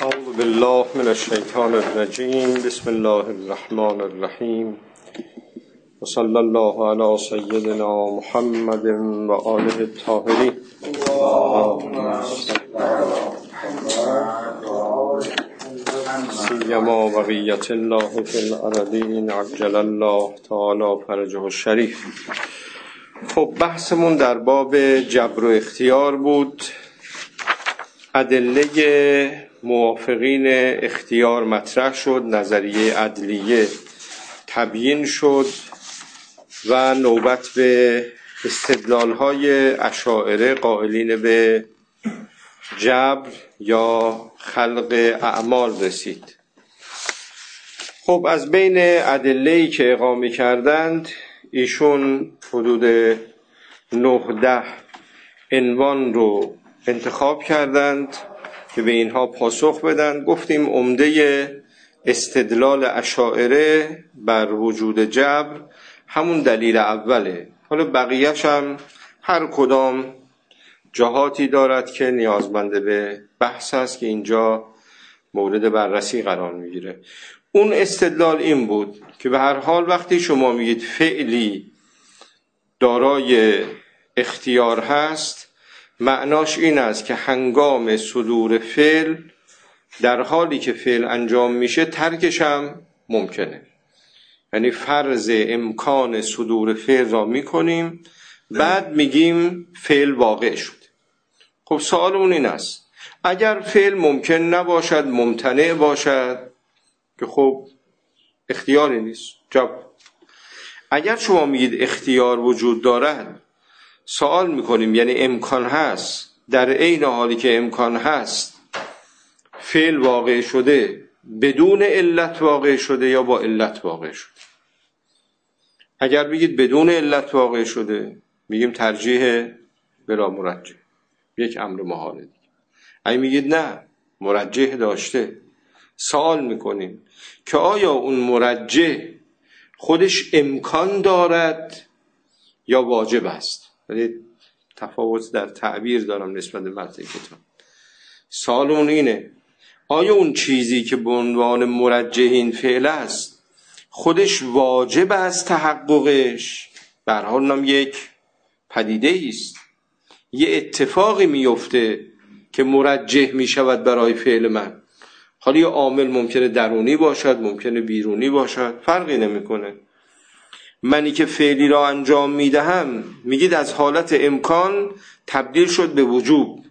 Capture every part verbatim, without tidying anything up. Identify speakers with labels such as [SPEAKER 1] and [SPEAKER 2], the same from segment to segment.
[SPEAKER 1] اعوذ بالله من الشیطان الرجیم. بسم الله الرحمن الرحیم و صلی الله علی سیدنا محمد و آله الطاهرین. سیما بقیت الله فی الارضین عجل الله تعالی فرجه الشریف. خب بحثمون در باب جبر و اختیار بود. ادله موافقین اختیار مطرح شد، نظریه عدلیه تبیین شد و نوبت به استدلال‌های اشاعره قائلین به جبر یا خلق اعمال رسید. خب از بین ادله‌ای که اقامه کردند ایشون حدود نه ده عنوان رو انتخاب کردند که به اینها پاسخ بدن. گفتیم عمده استدلال اشاعره بر وجود جبر همون دلیل اوله. حالا بقیه‌اش هم هر کدام جهاتی دارد که نیازمند به بحث است که اینجا مورد بررسی قرار میگیره. اون استدلال این بود که به هر حال وقتی شما میگید فعلی دارای اختیار هست، معناش این است که هنگام صدور فعل در حالی که فعل انجام میشه ترکش هم ممکنه. یعنی فرض امکان صدور فعل را میکنیم، بعد میگیم فعل واقع شد. خب سوالمون این است اگر فعل ممکن نباشد، ممتنع باشد، که خب اختیاری نیست، جب. اگر شما میگید اختیار وجود دارد، سوال میکنیم یعنی امکان هست، در عین حالی که امکان هست فعل واقع شده بدون علت واقع شده یا با علت واقع شده؟ اگر بگید بدون علت واقع شده، میگیم ترجیح بلا مرجح، یک امر محاله دیگه. اگه میگید نه مرجح داشته، سوال میکنیم که آیا اون مرجح خودش امکان دارد یا واجب است؟ ولی تفاوت در تعبیر دارم نسبت به متن کتاب. سوالمون اینه آیا اون چیزی که به عنوان مرجح این فعل است خودش واجب است تحققش؟ به هر حال نام یک پدیده است، یه اتفاقی میفته که مرجح میشود برای فعل من. حالا یه عامل ممکنه درونی باشد، ممکنه بیرونی باشد، فرقی نمیکنه. منی که فعلی را انجام میدهم میگید از حالت امکان تبدیل شد به وجوب.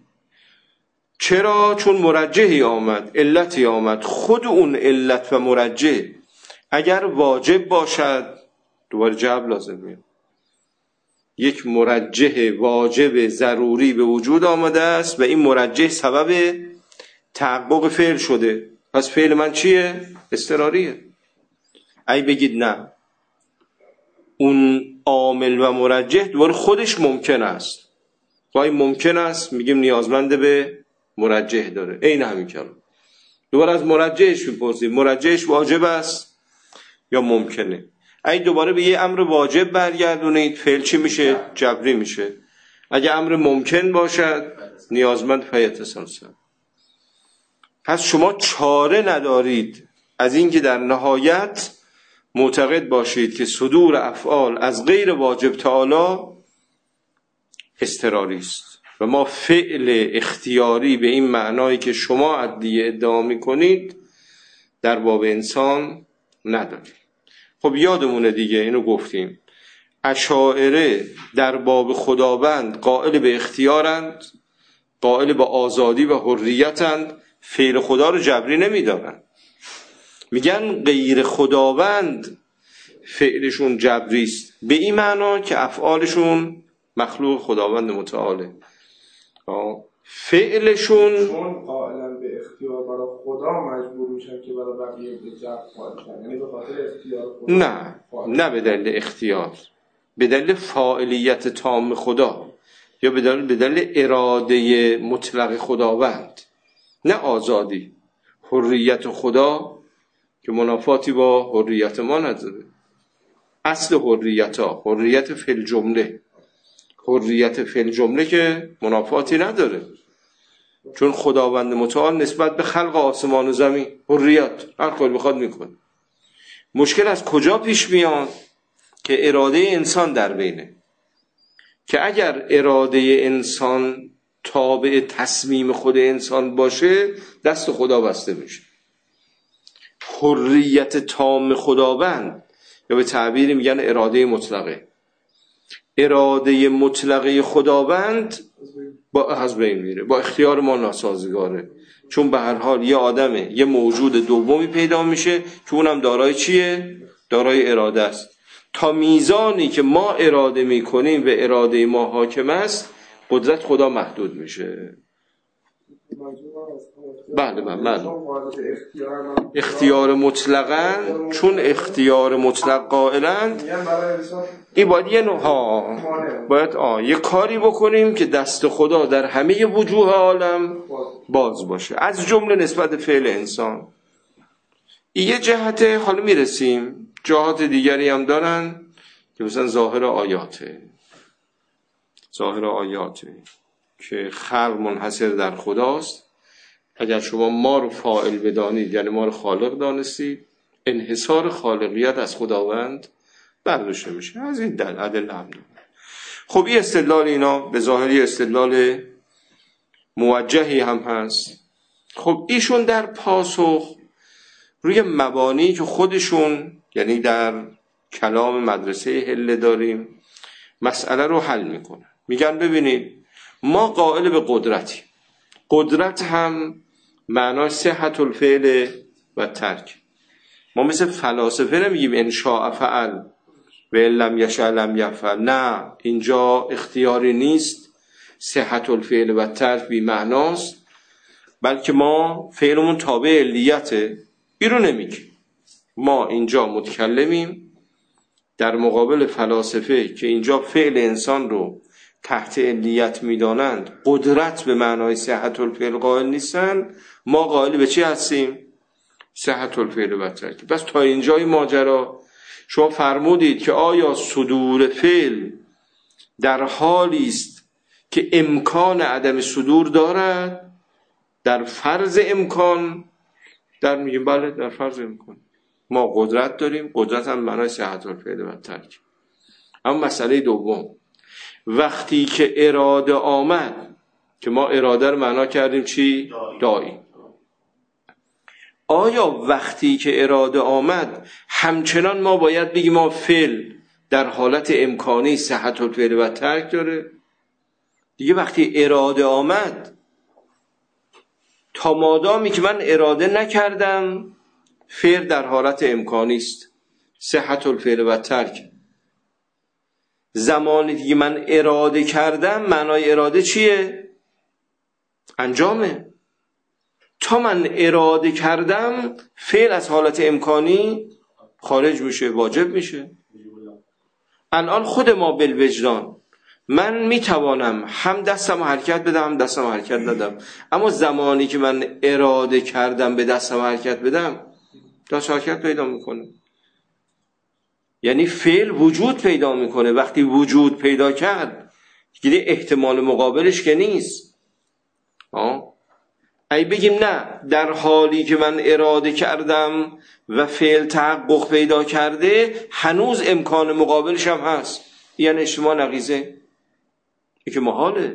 [SPEAKER 1] چرا؟ چون مرجحی آمد، علتی آمد. خود اون علت و مرجح اگر واجب باشد دوباره جبر لازم میاد. یک مرجح واجب ضروری به وجود آمده است و این مرجح سبب تحقق فعل شده، پس فعل من چیه؟ اضطراریه. ای بگید نه اون عامل و مرجح دوباره خودش ممکن است، وای ممکن است، میگیم نیازمند به مرجح داره. این همین کلام دوباره از مرجحش میپرسیم مرجحش واجب است یا ممکنه. ای دوباره به یه امر واجب برگردونید، فعل چی میشه؟ جبری میشه. اگه امر ممکن باشد نیازمند فیتصل. پس شما چاره ندارید از اینکه در نهایت معتقد باشید که صدور افعال از غیر واجب تعالی اضطراری است و ما فعل اختیاری به این معنایی که شما عدلیه ادعا میکنید در باب انسان نداریم. خب یادمونه دیگه، اینو گفتیم اشاعره در باب خداوند قائل به اختیارند، قائل به آزادی و حریتند، فعل خدا رو جبری نمیدارن. میگن غیر خداوند فعلشون جبری است، به این معنا که افعالشون مخلوق خداوند متعاله. فعلشون
[SPEAKER 2] چون قائلن به اختیار برای خدا مجبور میشن که برای بقیه به جبر قائل شن، یعنی به خاطر اختیار خدا؟
[SPEAKER 1] نه نه به دلیل اختیار، به دلیل فاعلیت تام خدا یا به دلیل به دلیل اراده مطلق خداوند، نه آزادی. حریت خدا که منافاتی با حریت ما نداره. اصل حریت ها حریت فی الجمله، حریت فی الجمله که منافاتی نداره. چون خداوند متعال نسبت به خلق آسمان و زمین حریت هر کاری بخواد میکنه. مشکل از کجا پیش میاد؟ که اراده انسان در بینه، که اگر اراده انسان تابع تصمیم خود انسان باشه دست خدا بسته میشه. حریت تام خداوند، یا به تعبیری میگن اراده مطلقه، اراده مطلقه خداوند با از بین میره، با اختیار ما ناسازگاره. چون به هر حال یه آدمه، یه موجود دومی پیدا میشه که اونم دارای چیه؟ دارای اراده است. تا میزانی که ما اراده میکنیم و اراده ما حاکم است قدرت خدا محدود میشه. بله بله بله. اختیار مطلقاً، چون اختیار مطلق قائلند، این باید یه نوع ها باید آه یه کاری بکنیم که دست خدا در همه وجوه عالم باز باشه، از جمله نسبت فعل انسان. این یه جهته. حالا میرسیم جهات دیگری هم دارن که مثلا ظاهر آیاته، ظاهر آیاته که خلق منحصر در خداست. اگر شما ما رو فاعل بدانید یعنی ما رو خالق دانستید، انحصار خالقیت از خداوند برداشته میشه. از این دل ادله هم دارن. خب این استدلال اینا به ظاهری استدلال موجهی هم هست. خب ایشون در پاسخ روی مبانی که خودشون یعنی در کلام مدرسه حله داریم مسئله رو حل میکنن. میگن ببینید ما قائل به قدرتی، قدرت هم معنای صحت الفعل و ترک. ما مثل فلاسفه نمیگیم ان شاء فعل و ان لم یشاء لم یفعل. نه، اینجا اختیاری نیست، صحت الفعل و ترک بی معناست، بلکه ما فعلمون تابع علیته. این رو نمیگیم. ما اینجا متکلمیم در مقابل فلاسفه که اینجا فعل انسان رو تحت علیت میدانند، قدرت به معنای صحت الفعل قائل نیستن. ما قائل به چی هستیم؟ صحت الفعل و ترک. بس تا اینجای ماجرا شما فرمودید که آیا صدور فعل در حالی است که امکان عدم صدور دارد؟ در فرض امکان در میگیم بله در فرض امکان ما قدرت داریم، قدرت هم معنای صحت الفعل و ترک. اما مسئله دوم، وقتی که اراده آمد، که ما اراده رو معنا کردیم چی؟ دائی. آیا وقتی که اراده آمد همچنان ما باید بگیم ما فعل در حالت امکانی صحت الفعل و ترک داره؟ دیگه وقتی اراده آمد، تا مادامی که من اراده نکردم فعل در حالت امکانی است، صحت الفعل و ترک. زمانی دیگه من اراده کردم، معنای اراده چیه؟ انجامه. تا من اراده کردم فعل از حالت امکانی خارج میشه، واجب میشه. الان خود ما بالوجدان من میتوانم هم دستم حرکت بدم هم دستم حرکت ندم، اما زمانی که من اراده کردم به دستم حرکت بدم دست حرکت پیدا میکنه. یعنی فعل وجود پیدا میکنه. وقتی وجود پیدا کرد دیگه احتمال مقابلش که نیست. آه ای بگیم نه، در حالی که من اراده کردم و فعل تحقق پیدا کرده هنوز امکان مقابلش هم هست، یعنی اجتماع نقیضه، این که محاله.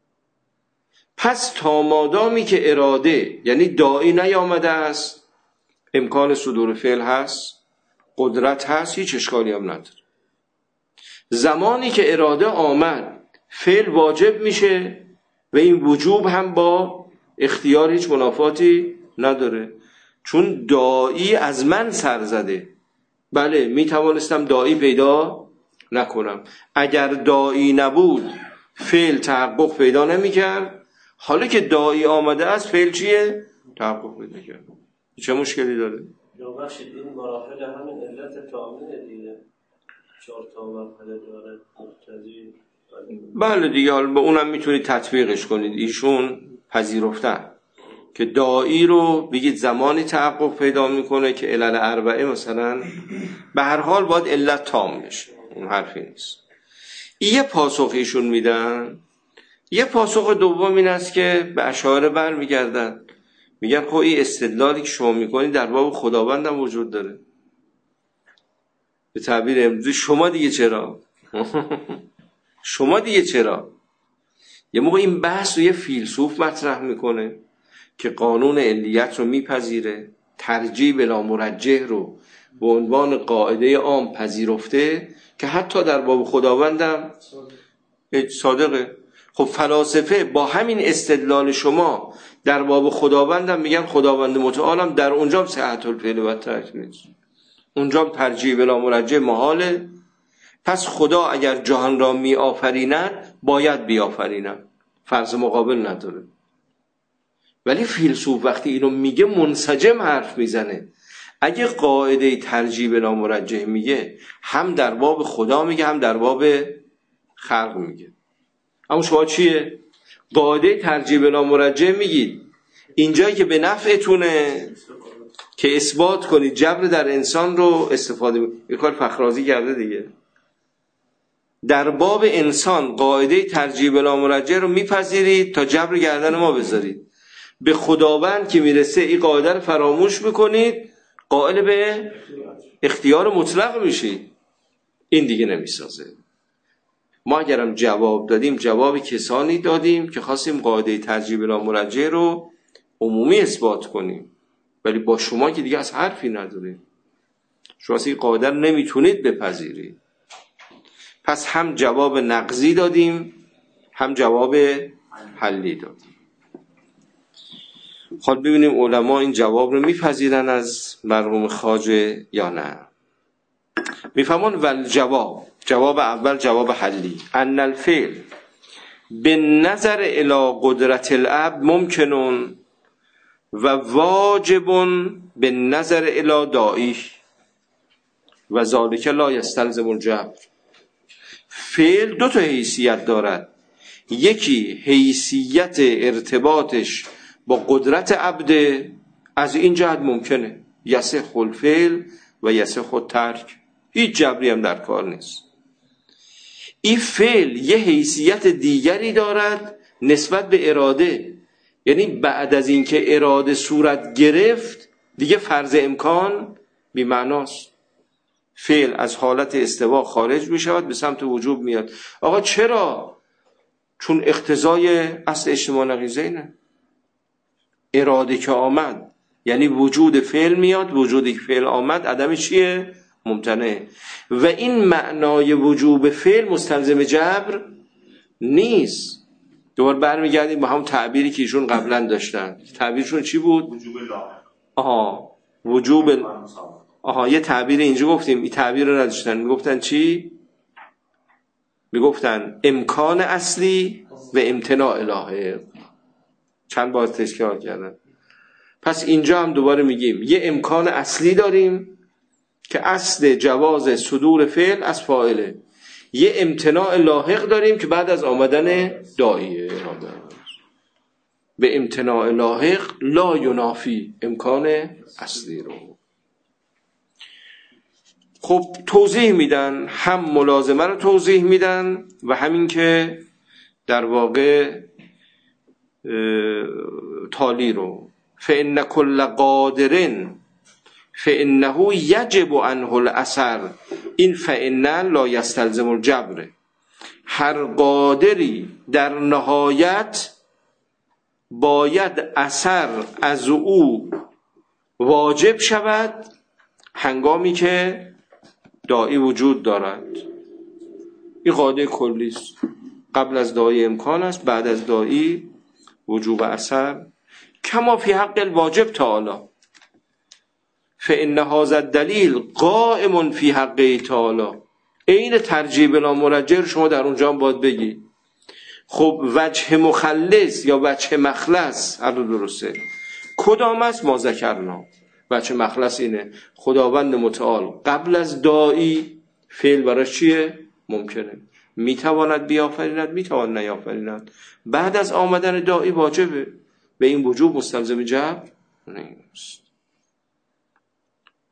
[SPEAKER 1] پس تا مادامی که اراده یعنی داعی نیامده است، امکان صدور فعل هست، قدرت هست، هیچ اشکالی هم نداره. زمانی که اراده آمد فعل واجب میشه و این وجوب هم با اختیار هیچ منافاتی نداره، چون داعی از من سر زده. بله میتوانستم داعی پیدا نکنم. اگر داعی نبود فعل تحقق پیدا نمیکرد. حالا که داعی آمده است فعل چیه؟ تحقق پیدا کرد. چه مشکلی داره؟
[SPEAKER 3] یا بخشید این مراحل همین علت تامینه دیگه، چهار تا مرحله داره مقتضی.
[SPEAKER 1] بله دیگه، حالا به اونم میتونید تطبیقش کنید. ایشون پذیرفتن که داعی رو بگید زمانی تحقق پیدا میکنه که علل اربعه مثلا به هر حال باید علت تام بشه، اون حرفی نیست. یه پاسخ ایشون میدن یه پاسخ دوم این است که به اشاعره برمیگردن، میگن خب این استدلالی که شما میکنید در باب خداوند هم وجود داره. به تعبیر امروزی شما دیگه چرا؟ شما دیگه چرا؟ یه موقع این بحث رو یه فیلسوف مطرح میکنه که قانون علیت رو میپذیره، ترجیح بلا مرجح رو به عنوان قاعده عام پذیرفته که حتی در باب خداوندم صادقه. خب فلاسفه با همین استدلال شما در باب خداوندم میگن خداوند متعالم در اونجا صحت الفعل و ترک نیست، اونجا ترجیح بلا مرجح محاله. پس خدا اگر جهان را می آفریند باید بیافریند، فرض مقابل نداره. ولی فیلسوف وقتی اینو میگه منسجم حرف میزنه. اگه قاعده ترجیح بلا مرجح میگه، هم در باب خدا میگه هم در باب خلق میگه. اما شما چیه؟ قاعده ترجیح بلا مرجح میگید اینجایی که به نفعتونه که اثبات کنید جبر در انسان رو استفاده میکنید. این کار فخرازی کرده دیگه. در باب انسان قاعده ترجیح بلا مرجح رو میپذیرید تا جبر گردن ما بذارید. به خداوند که میرسه این قاعده رو فراموش میکنید، قائل به اختیار مطلق میشید. این دیگه نمیسازه. ما اگرم جواب دادیم جواب کسانی دادیم که خواستیم قاعده ترجیح بلا مرجح رو عمومی اثبات کنیم، ولی با شما که دیگه از حرفی نداریم. شما این قاعده رو نمیتونید بپذیرید. پس هم جواب نقضی دادیم هم جواب حلی دادیم. خب ببینیم علما این جواب رو میپذیرن از مرحوم خواجه یا نه. میفهمون ول جواب، جواب اول جواب حلی، ان الفعل به نظر الی قدرت العبد ممکنون و واجبون به نظر الی داعی و ذالک لا یستلزم الجبر. فعل دو تا حیثیت دارد. یکی حیثیت ارتباطش با قدرت عبد، از این جهت ممکنه، یصح الفعل و یصح الترک، هیچ جبری هم در کار نیست. این فعل یه حیثیت دیگری دارد نسبت به اراده، یعنی بعد از اینکه اراده صورت گرفت دیگه فرض امکان بی معناست. فعل از حالت استوا خارج می شود، به سمت وجوب میاد. آقا چرا؟ چون اقتضای اصل اجتماع نقیضه اینه. اراده که آمد یعنی وجود فعل میاد، وجودی که فعل آمد عدم چیه؟ ممتنع. و این معنای وجوب فعل مستلزم جبر نیست. دوباره برمیگردیم به هم تعبیری که ایشون قبلا داشتن. تعبیرشون چی بود؟
[SPEAKER 4] وجوب لاحق.
[SPEAKER 1] آها وجوب. آها یه تعبیر اینجا گفتیم، این تعبیر رو نداشتن. میگفتن چی؟ میگفتن امکان اصلی و امتناع لاحق. چند بار تکرار کردن. پس اینجا هم دوباره میگیم یه امکان اصلی داریم که اصل جواز صدور فعل از فاعله. یه امتناع لاحق داریم که بعد از آمدن داعیه. به امتناع لاحق لا ینافی امکان اصلی رو. خب توضیح میدن، هم ملازمه رو توضیح میدن و همین که در واقع تالی رو. فإن كل قادر فإنه یجب عنه الاثر. این فإن لا یستلزم الجبر. هر قادری در نهایت باید اثر از او واجب شود هنگامی که داعی وجود دارد. این قاعده کلی است. قبل از داعی امکان است، بعد از داعی وجوب اثر. کما فی حق الواجب تعالی فإن هذا الدلیل قائم فی حقه تعالی. این ترجیح بلا مرجح شما در اونجا هم باید بگی. خب وجه مخلص یا وجه مخلص هر دو درسته. کدام است؟ ما ذکرنا. وجه مخلص اینه خداوند متعال قبل از داعی فعل براش چیه؟ ممکنه، میتواند بیافریند، میتواند نیافریند. بعد از آمدن داعی واجبه. به این وجوب مستلزم جبر نیست.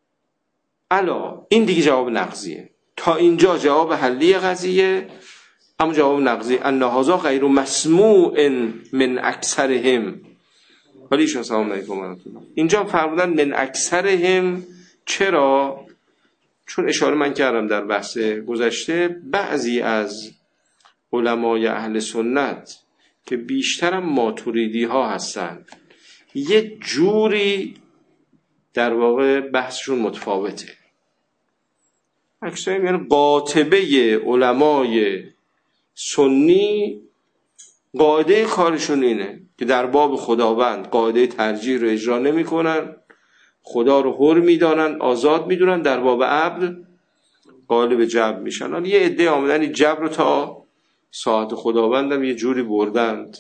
[SPEAKER 1] الا این دیگه جواب نقضیه. تا اینجا جواب حلی قضیه. اما جواب نقضی ان هذا غیر مسموع من اکثرهم. ولی ایشون سلام علیکم اینجا فرمودن من اکثرهم. چرا؟ چون اشاره من کردم در بحث گذشته بعضی از علمای اهل سنت که بیشترم ماتوریدی ها هستن یه جوری در واقع بحثشون متفاوته. اکثر یعنی قاطبه علمای سنی قاعده کارشون اینه که در باب خداوند قاعده ترجیح رو اجرا نمی کنن، خدا رو حر میدانن، آزاد میدونن، در باب عبد قالب جبر میشن. حالا یه عده آمدن جبر رو تا ساعت خداوندم یه جوری بردند.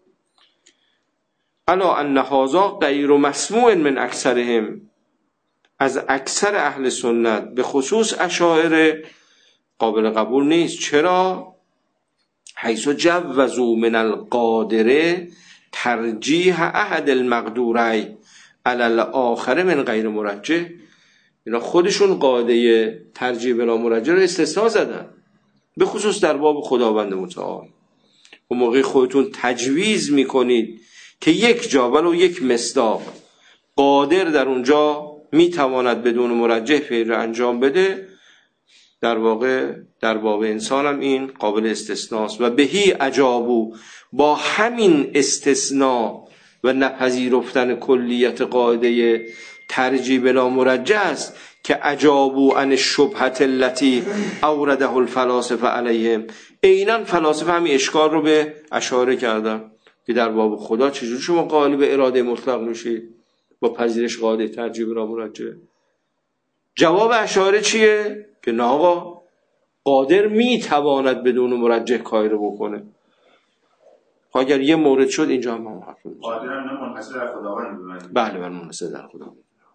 [SPEAKER 1] الا ان هذا غیر مسموع من اکثرهم، از اکثر اهل سنت به خصوص اشاعره قابل قبول نیست. چرا؟ حیث جوزوا من القادره ترجیح احد المقدورین علی الاخر من غیر مرجح. اینا خودشون قاعده ترجیح بلا مرجح رو استثناء زدن، به خصوص در باب خداوند متعال. و موقع خودتون تجویز میکنید که یک جا ولو یک مصداق قادر در اونجا میتواند بدون مرجح فعل رو انجام بده، در واقع در باب انسان هم این قابل استثناست. و بهی عجابو، با همین استثناء و نپذیرفتن کلیت قاعده ترجیح بلا مرجح است که عجابو عن الشبهة التي اورده الفلاسفه علیهم. عیناً فلاسفه همین اشکال رو به اشاره کردن که در باب خدا چجور شما قالب اراده مطلق میشید با پذیرش قاعده ترجیح بلا مرجح؟ جواب اشاره چیه؟ که نه آقا، قادر میتواند بدون مرجح کاری رو بکنه. اگر یه مورد شد اینجا هم هم حرف میزنه
[SPEAKER 4] قادر هم نه منحصر در خداوند بمونه.
[SPEAKER 1] بله بله منحصر در خداوند.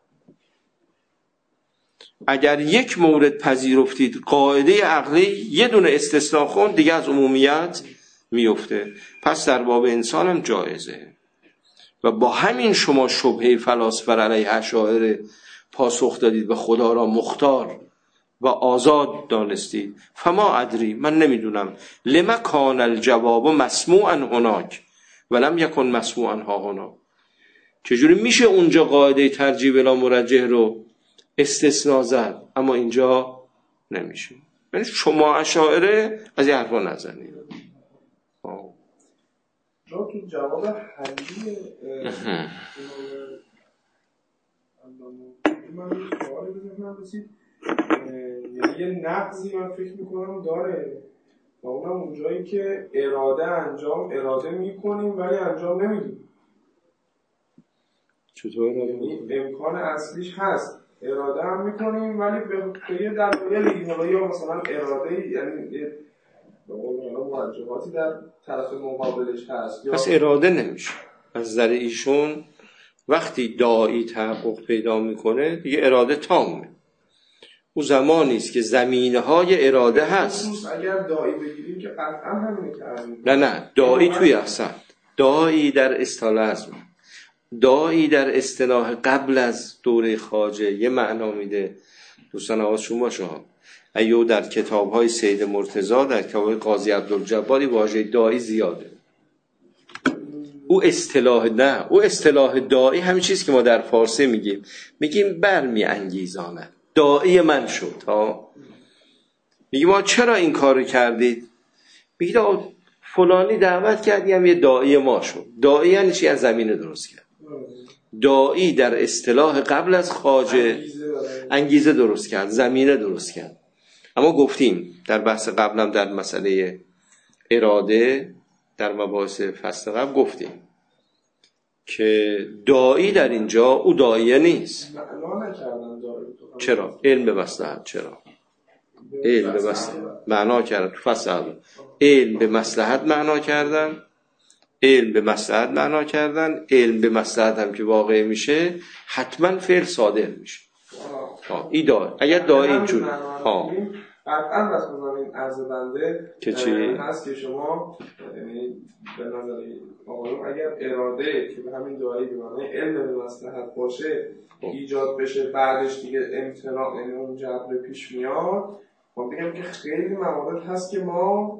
[SPEAKER 1] اگر یک مورد پذیرفتید قاعده عقلی یه دونه استثناء خون دیگه از عمومیت میفته، پس در باب انسان هم جایزه. و با همین شما شبهه فلاسفه علیه اشاعره پاسخ دادید و خدا را مختار و آزاد دانستید. فما ادری، من نمیدونم، لما کان الجواب مسموعا هناک ولم یکن مسموعا ها هنا. چجوری میشه اونجا قاعده ترجیح بلا مرجح رو استثناء زد اما اینجا نمیشه؟ یعنی شما اشاعره از این حرفا نزنید.
[SPEAKER 2] تو جواب حلی من سوالی بزنم رسید، یعنی یه نقضی من فکر میکنم داره و اونم اونجایی که اراده انجام اراده میکنیم ولی انجام نمیدیم.
[SPEAKER 1] چطور اراده
[SPEAKER 2] میکنیم؟ امکان اصلیش هست، اراده هم میکنیم ولی به یه دلایلی، حالا یا مثلا اراده یعنی یه به قول موجهاتی در طرف مقابلش هست.
[SPEAKER 1] پس اراده نمیشه. از نظر ایشون وقتی داعی تحقق پیدا میکنه دیگه اراده تامه. او زمانی است که زمینه های اراده هست.
[SPEAKER 2] اگر داعی بگیریم که قطعا همینه که عرض
[SPEAKER 1] نه نه داعی توی احسن داعی در اصطلاح داعی در اصطلاح قبل از دوره خواجه یه معنا میده. دوستان حواسشون باشه ها، ایو در کتاب‌های سید مرتضی، در کتاب قاضی عبدالجباری واژه داعی زیاده. او اصطلاح نه او اصطلاح داعی همین چیزی که ما در فارسی میگیم میگیم برمی انگیزاند، داعی من شد ها. میگیم ما چرا این کارو کردید؟ میگید فلانی دعوت کردیم یه داعی ما شد. داعی یعنی چی؟ از زمینه درست کرد. داعی در اصطلاح قبل از خواجه انگیزه درست کرد، زمینه درست کرد. اما گفتیم در بحث قبلم در مسئله اراده در مباحث فصل قبل گفتیم که داعی در اینجا او داعیه نیست. چرا؟ علم به مصلحت. چرا؟ علم به مصلحت معنا کردن تو فصل قبل. علم به مصلحت معنا کردن، علم به مصلحت معنا کردن. علم به مصلحت هم که واقع میشه حتما فعل صادر میشه. ها این داعی. اگر داعی اینجوری ها
[SPEAKER 2] قطعا بس بزنین عرض بنده
[SPEAKER 1] که چی؟
[SPEAKER 2] هست که شما یعنی به نظر آقایون اگر اراده که به همین دعایی به معنی علم به مصلحت باشه ایجاد بشه بعدش دیگه امتناع یعنی اون جبر پیش میاد، ما بگم که خیلی موارد هست که ما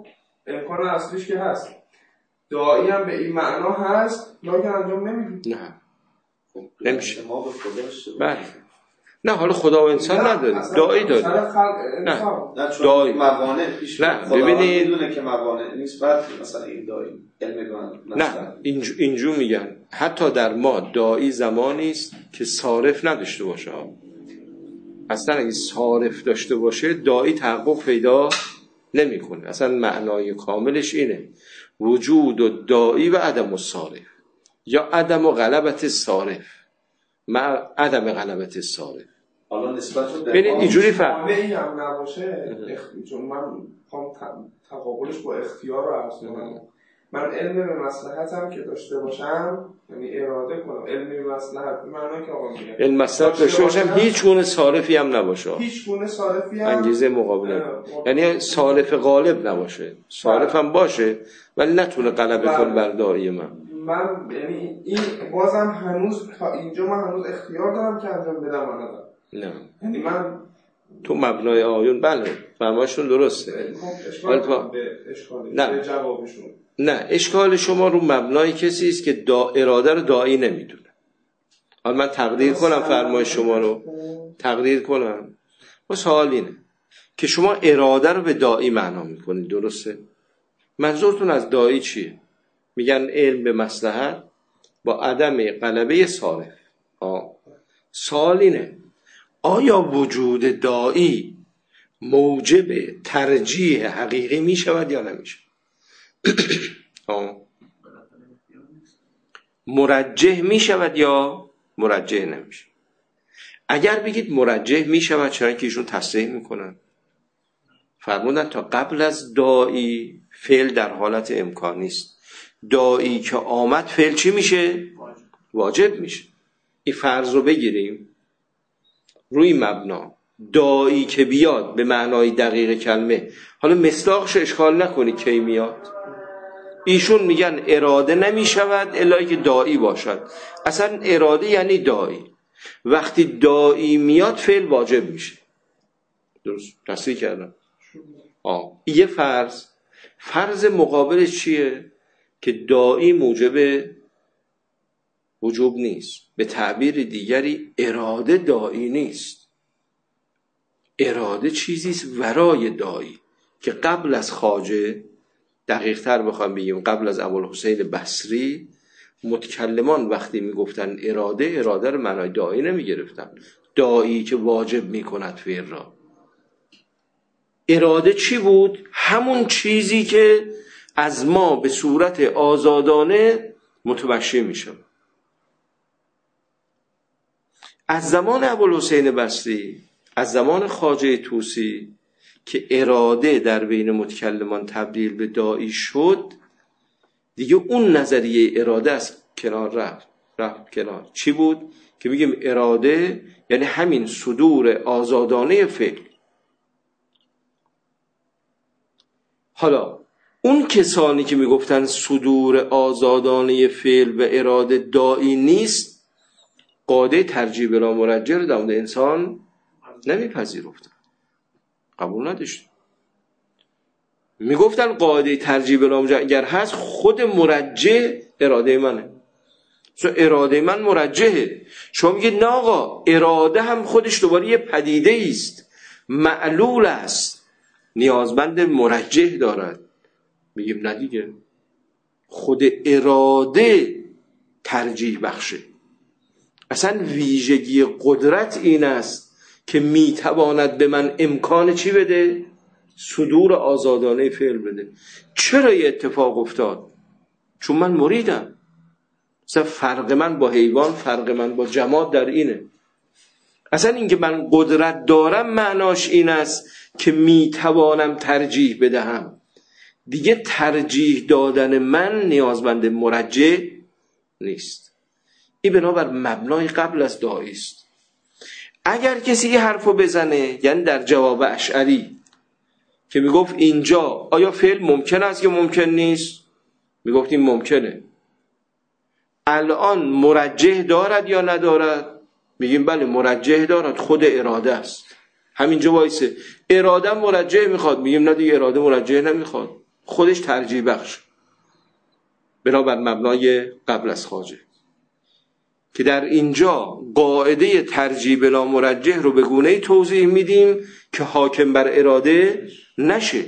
[SPEAKER 2] امکان اصلیش که هست، داعی هم به این معنا هست لکن انجام نمیده.
[SPEAKER 1] نه نمیشه.
[SPEAKER 3] ما به خودش
[SPEAKER 1] بله نه حالا خدا و انسان نداریم، داعی داریم.
[SPEAKER 2] نه
[SPEAKER 1] داعی
[SPEAKER 5] موانع پیش
[SPEAKER 1] نه ببینید
[SPEAKER 5] میدونه که موانع نیست بعد مثلا این داعی علم من
[SPEAKER 1] نه اینجو, اینجو میگن حتی در ما داعی زمانی است که صارف نداشته باشه. اصلا اگه صارف داشته باشه داعی تحقق پیدا نمیکنه. اصلا معنای کاملش اینه وجود و داعی و عدم و صارف، یا عدم و غلبت صارف مع عدم غلبت صارف.
[SPEAKER 5] حالا نسبت رو
[SPEAKER 1] ببینید اینجوری فهم
[SPEAKER 2] این هم نباشه اخ... چون من میخوام تقابلش با اختیار رو عرض کنم. من علم به مصلحتم که داشته باشم یعنی اراده کنم علم به مصلحت به معنی که آقا میگه
[SPEAKER 1] علم مصلحت داشته باشم هیچ گونه صارفی هم نباشه،
[SPEAKER 2] هیچ گونه صارفی هم
[SPEAKER 1] انگیزه مقابله یعنی صارف غالب نباشه، صارف هم باشه ولی نتونه غلبه کنه بر داعی من.
[SPEAKER 2] من یعنی این بازم هنوز تا اینجا من هنوز اختیار دارم که انجام بدم ندارم.
[SPEAKER 1] نه
[SPEAKER 2] یعنی من
[SPEAKER 1] تو مبنای آیون بله فرمایشون درسته
[SPEAKER 2] اشکال تو... به اشکال
[SPEAKER 1] نه
[SPEAKER 2] به جوابشون
[SPEAKER 1] نه اشکال شما رو مبنای کسی است که دا اراده رو داعی نمیدونه. حالا من تقدیر کنم فرمایش شما رو تقدیر کنم و سوال اینه که شما اراده رو به داعی معنا میکنید، درسته؟ منظورتون از داعی چیه؟ میگن علم به مصلحت با عدم غلبه صارف. آه. سوال اینه آیا وجود داعی موجب ترجیح حقیقی میشود یا نمیشه؟ مرجح میشود یا مرجح نمیشه؟ اگر بگید مرجح میشود چرا که ایشون تصریح میکنن فرمودن تا قبل از داعی فعل در حالت امکانی است، داعی که آمد فعل چی میشه؟ واجب میشه. این فرض رو بگیریم روی مبنا داعی که بیاد به معنای دقیق کلمه، حالا مصداقش اشکال نکنید کی میاد. ایشون میگن اراده نمیشود الا که داعی باشد. اصلا اراده یعنی داعی، وقتی داعی میاد فعل واجب میشه. درست تصحیح کردم. آه یه فرض. فرض مقابلش چیه؟ که داعی موجب وجوب نیست، به تعبیر دیگری اراده داعی نیست. اراده چیزیست ورای داعی که قبل از خواجه، دقیق تر بخوام بگیم قبل از ابوالحسین بصری، متکلمان وقتی میگفتن اراده، اراده رو معنای داعی نمیگرفتن، داعی که واجب میکند فعل را. اراده چی بود؟ همون چیزی که از ما به صورت آزادانه متوشی میشه. از زمان ابوالحسین بصری، از زمان خواجه طوسی که اراده در بین متکلمان تبدیل به داعی شد، دیگه اون نظریه اراده از کنار رفت رفت کنار. چی بود؟ که بگیم اراده یعنی همین صدور آزادانه فعل. حالا اون کسانی که میگفتن صدور آزادانه فعل و اراده داعی نیست، قاعده ترجیح بلا مرجح رو در مورد انسان نمیپذیرفتن، قبول نداشتن. میگفتن قاعده ترجیح بلا مرجح اگر هست خود مرجح اراده منه، چون اراده من مرجحه. شما میگید نه آقا اراده هم خودش دوباره یه پدیده است، معلول است، نیازمند مرجح دارد. میگیم نه دیگه، خود اراده ترجیح بخشه. اصلا ویژگی قدرت این است که میتواند به من امکان چی بده؟ صدور آزادانه فعل بده. چرا یه اتفاق افتاد؟ چون من مریدم. مثلا فرق من با حیوان، فرق من با جماد در اینه. اصلا اینکه من قدرت دارم معناش این است که میتوانم ترجیح بدهم. دیگه ترجیح دادن من نیازمند مرجح نیست. این بنابر مبنای قبل از داعی است. اگر کسی این حرفو بزنه، یعنی در جواب اشعری که میگفت اینجا آیا فعل ممکن است یا ممکن نیست، میگفت این ممکنه، الان مرجح دارد یا ندارد، میگیم بله مرجح دارد، خود اراده است. همینجا وایسه اراده مرجح میخواد، میگیم نه دیگه اراده مرجح نمیخواد. خودش ترجیح بخش بنابر مبنای قبل از خواجه، که در اینجا قاعده ترجیح بلا مرجح رو به گونه‌ای توضیح میدیم که حاکم بر اراده نشه،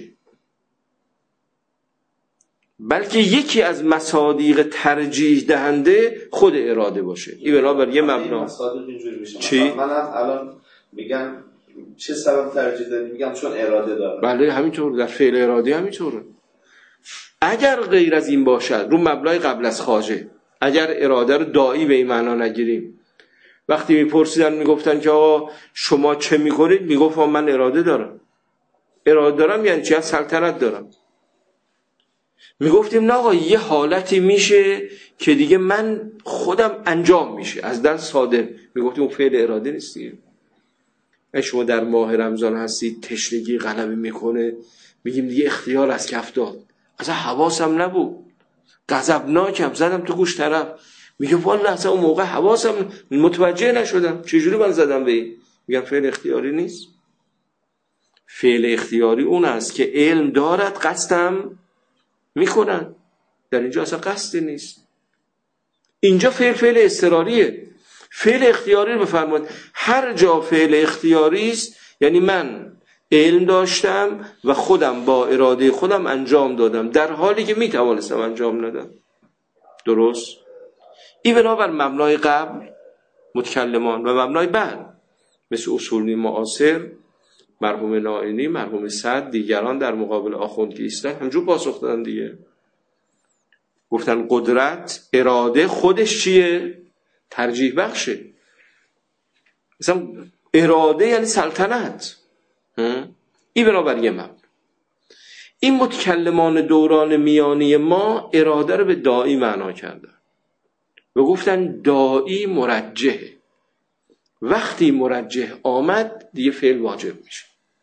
[SPEAKER 1] بلکه یکی از مصادیق ترجیح دهنده خود اراده باشه. این بنابر یه مبنا.
[SPEAKER 5] مصادیق اینجوری میشه.
[SPEAKER 1] چی؟
[SPEAKER 5] من الان میگم چه سبب ترجیح دادی؟ میگم چون اراده داره.
[SPEAKER 1] بله همینطور، در فعل اراده همینطوره. اگر غیر از این باشد، رو مبنای قبل از خواجه، اگر اراده رو دایی به این معنا نگیریم، وقتی میپرسیدن میگفتن که آقا شما چه میکنید، میگفت من اراده دارم. اراده دارم یعنی چی؟ سلطنت دارم. میگفتیم نه آقا یه حالتی میشه که دیگه من خودم انجام میشه از دست صادر، میگفتیم اون فعل اراده نیست دیگه. شما در ماه رمضان هستید تشنگی غلبه میکنه، میگیم دیگه اختیار از کف داد، اصلا حواسم نبود، غضبناکم، زدم تو گوش طرف، میگه والله اصلا اون موقع حواسم متوجه نشدم، چجوری من زدم به این؟ میگم فعل اختیاری نیست. فعل اختیاری اون است که علم دارد قصدم میکنن، در اینجا اصلا قصدی نیست. اینجا فعل فعل اضطراریه. فعل اختیاری رو بفرمایید، هر جا فعل اختیاری است یعنی من علم داشتم و خودم با اراده خودم انجام دادم در حالی که میتوانستم انجام ندم. درست؟ این بنابر مبنای قبل متکلمان و مبنای بعد مثل اصولی معاصر، مرحوم نائینی، مرحوم سعد، دیگران در مقابل آخوند که ایستن همجور پاسخ دادن دیگه. گفتن قدرت اراده خودش چیه؟ ترجیح بخشه. مثلا اراده یعنی سلطنت. این بنابر یه مبنا. این متکلمان دوران میانی ما اراده رو به دائی معنا کردن و گفتن دائی مرجحه. وقتی مرجح آمد دیگه فعل واجب میشه.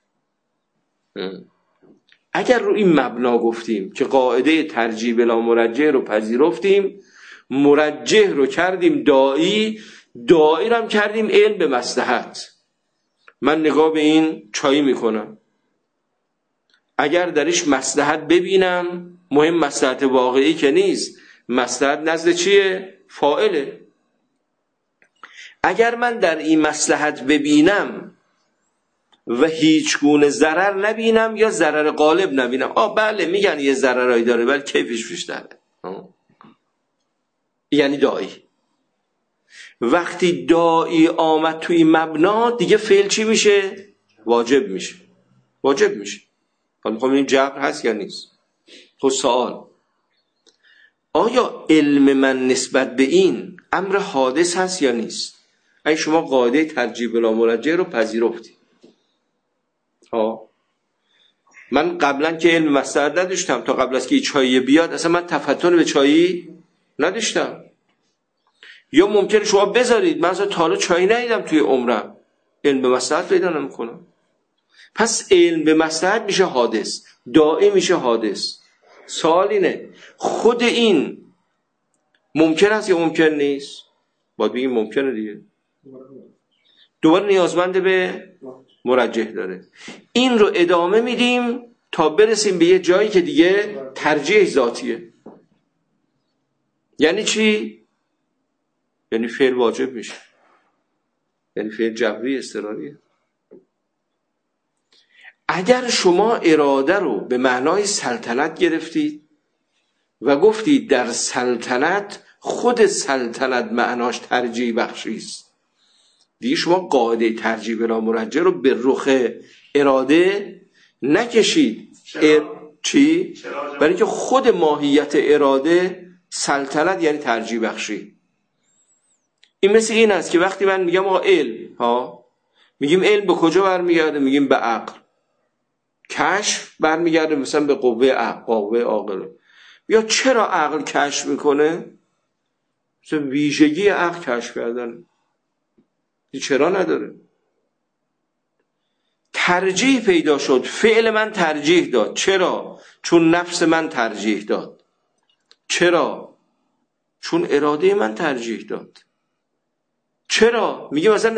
[SPEAKER 1] اگر رو این مبنا گفتیم که قاعده ترجیح بلا مرجح رو پذیرفتیم، مرجح رو کردیم دائی، دائی رو هم کردیم علم به مصلحت. من نگاه به این چایی میکنم، اگر درش مصلحت ببینم، مهم مصلحت واقعی که نیست، مصلحت نزد چیه؟ فاعله. اگر من در این مصلحت ببینم و هیچ گونه ضرر نبینم یا ضرر غالب نبینم، آه بله میگن یه ضررایی داره ولی کیفش بیشتره، یعنی دائی. وقتی دائی آمد توی مبنا دیگه فعل چی میشه؟ واجب میشه. واجب میشه. حالا میخوام این جبر هست یا نیست؟ خب سوال، آیا علم من نسبت به این امر حادث هست یا نیست؟ اگه شما قاعده ترجیح بلا مرجح رو پذیرفتید، ها، من قبلا که علم مصلحت نداشتم، تا قبل از که چایی بیاد اصلا من تفتن به چایی نداشتم. یا ممکنه شما بذارید من اصلا تا حالا چایی ندیدم توی عمرم، علم به مصلحت پیدا نمیکنم. پس علم به مصلحت میشه حادث، دائی میشه حادث. سوال اینه خود این ممکن است یا ممکن نیست؟ باید بگیم ممکنه دیگه. دوباره نیازمند به مرجح داره. این رو ادامه میدیم تا برسیم به یه جایی که دیگه ترجیح ذاتیه. یعنی چی؟ یعنی فعل واجب میشه، یعنی فعل جبری اضطراریه. اگر شما اراده رو به معنای سلطنت گرفتید و گفتید در سلطنت خود سلطنت معناش ترجیح بخشی است، دیگه شما قاعده ترجیح بلا مرجح رو به رخ اراده نکشید. ار... چی؟ برای اینکه خود ماهیت اراده سلطنت یعنی ترجیح بخشی. این مثل این است که وقتی من میگم آقا علم، ها، میگیم علم به کجا برمیگرده؟ میگیم به عقل. کشف برمیگرده مثلا به قوه عقل، قوه عاقله. یا چرا عقل کشف میکنه؟ مثلا ویژگی عقل کشف کردن، چرا نداره؟ ترجیح پیدا شد، فعل من ترجیح داد. چرا؟ چون نفس من ترجیح داد. چرا؟ چون اراده من ترجیح داد. چرا؟ میگه مثلا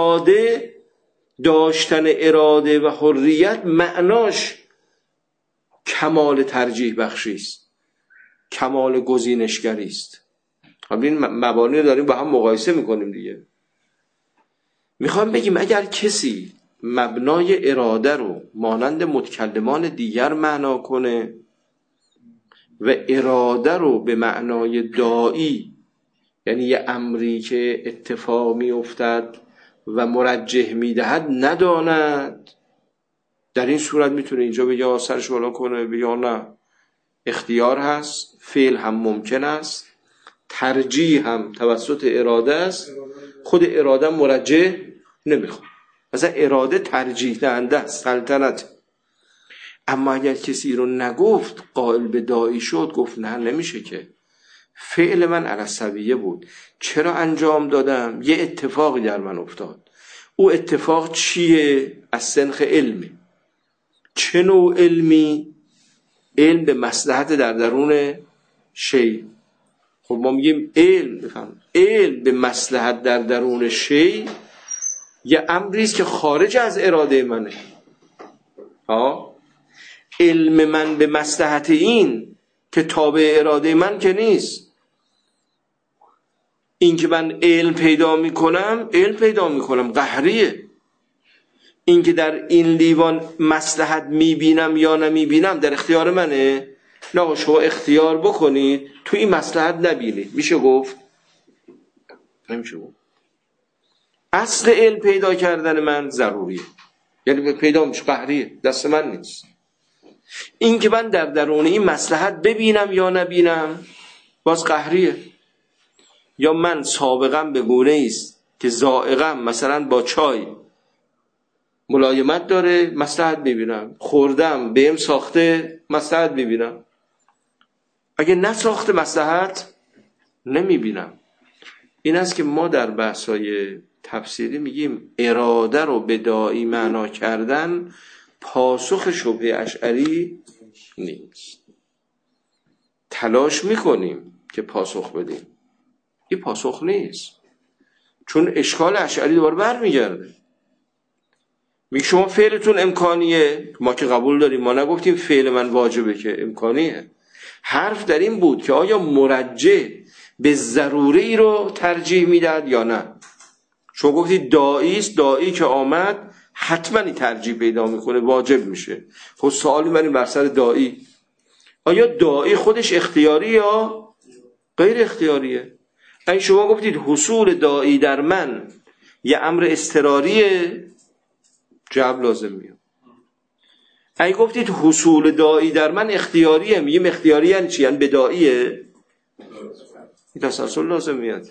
[SPEAKER 1] اراده، داشتن اراده و حریت معناش کمال ترجیح بخشی است، کمال گزینشگری است. خب این مبانی رو داریم با هم مقایسه میکنیم دیگه. میخوام بگیم اگر کسی مبنای اراده رو مانند متکلمان دیگر معنا کنه و اراده رو به معنای داعی، یعنی یه امری که اتفاق میافتد و مرجح میدهد نداند، در این صورت میتونه اینجا بگه سرش بالا کنه بگه نه، اختیار هست، فعل هم ممکن است، ترجیح هم توسط اراده است، خود اراده مرجح نمیخواد، مثلا اراده ترجیح دهنده است، سلطنت. اما اگر کسی رو نگفت قائل به داعی شد، گفت نه نمیشه که فعل من علی بود، چرا انجام دادم؟ یه اتفاقی در من افتاد. او اتفاق چیه؟ از سنخ علمی. چه نوع علمی؟ علم به مصلحت در درون شی. خب ما میگیم علم، بفهم علم به مصلحت در درون شی یه امری است که خارج از اراده منه. ها، علم من به مصلحت این که تابع اراده من که نیست. این که من علم پیدا میکنم، علم پیدا میکنم قهریه. این که در این لیوان مصلحت میبینم یا نمیبینم در اختیار منه. نه شما اختیار بکنید تو این مصلحت نبینید، میشه گفت؟ نمیشه گفت. اصل علم پیدا کردن من ضروریه، یعنی پیدا میشه، قهریه، دست من نیست. این که من در درون این مصلحت ببینم یا نبینم باز قهریه. یا من سابقم به گونه است که ذائقم مثلا با چای ملایمت داره، مصلحت ببینم، خوردم بهم ساخته، مصلحت ببینم. اگه نساخته مصلحت نمیبینم. این است که ما در بحث‌های تفسیری میگیم اراده رو به داعی معنا کردن پاسخ شبهه اشعری نیست. تلاش میکنیم که پاسخ بدیم، این پاسخ نیست، چون اشکال اشعری دوباره برمیگرده. میگه شما فعلتون امکانیه، ما که قبول داریم، ما نگفتیم فعل من واجبه، که امکانیه. حرف در این بود که آیا مرجح به ضروری رو ترجیح میداد یا نه. شما گفتید داعی است، داعی که آمد حتما ترجیح پیدا میکنه، واجب میشه. خب سوالی بریم بر سر داعی، آیا داعی خودش اختیاری یا غیر اختیاریه؟ اگه شما گفتید حصول داعی در من یه امر اضطراریه، جواب لازم میاد. اگه گفتید حصول داعی در من اختیاریه، میگیم اختیاری یعنی چی؟ یعنی به داعیه، این تسلسل لازم میاد.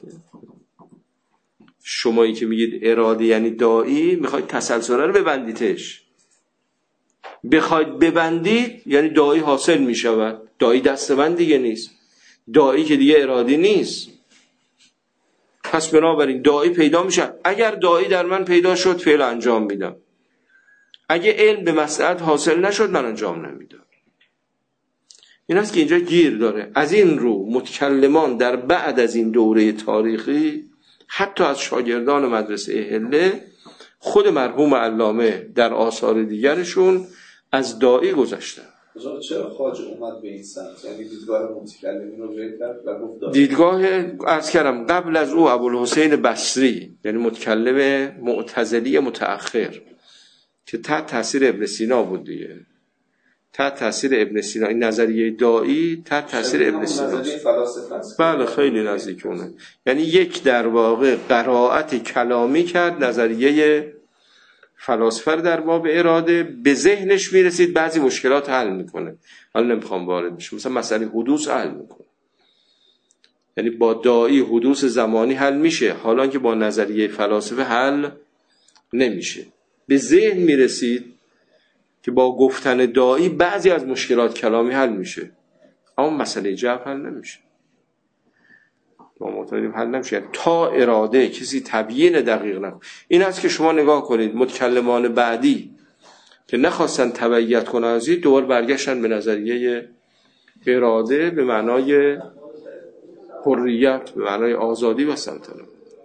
[SPEAKER 1] شمایی که میگید اراده یعنی داعی، میخواید تسلسل رو ببندیدش. بخواید ببندید یعنی داعی حاصل میشود. داعی دست من دیگه نیست، داعی که دیگه ارادی نیست. پس بنابراین داعی پیدا میشه. اگر داعی در من پیدا شد فعل انجام میدم، اگه علم به مصلحت حاصل نشد من انجام نمیدم. این است که اینجا گیر داره. از این رو متکلمان در بعد از این دوره تاریخی حتی از شاگردان مدرسه اهله، خود مرحوم علامه در آثار دیگرشون از داعی گذشتن.
[SPEAKER 5] چرا خواجه اومد به این سمت؟ یعنی دیدگاه متکلمین رو جای کرد و گفت داعی.
[SPEAKER 1] دیدگاه عرض کردم قبل از او ابوالحسین بصری، یعنی متکلم معتزلی متأخر که تحت تاثیر ابن سینا بود دیگه، تحت تاثیر ابن سینا. این نظریه داعی تحت تاثیر ابن سینا. بله خیلی نزدیک اونه. یعنی یک در واقع قرائت کلامی کرد نظریه فلاسفه در باب اراده، به ذهنش میرسید بعضی مشکلات حل میکنه. حالا نمیخوام وارد بشم، مثلا مسئله حدوث حل میکنه. یعنی با داعی حدوث زمانی حل میشه، حالا که با نظریه فلاسفه حل نمیشه. به ذهن میرسید که با گفتن داعی بعضی از مشکلات کلامی حل میشه، اما مسئله جبر حل نمیشه. ما معتقدیم حل نمیشه. یعنی تا اراده کسی تبیین دقیق نکنه. این است که شما نگاه کنید متکلمان بعدی که نخواستن تبعیت کنن از این، دوباره برگشتن به نظریه اراده به معنای حریت، به معنای آزادی و سلطنت.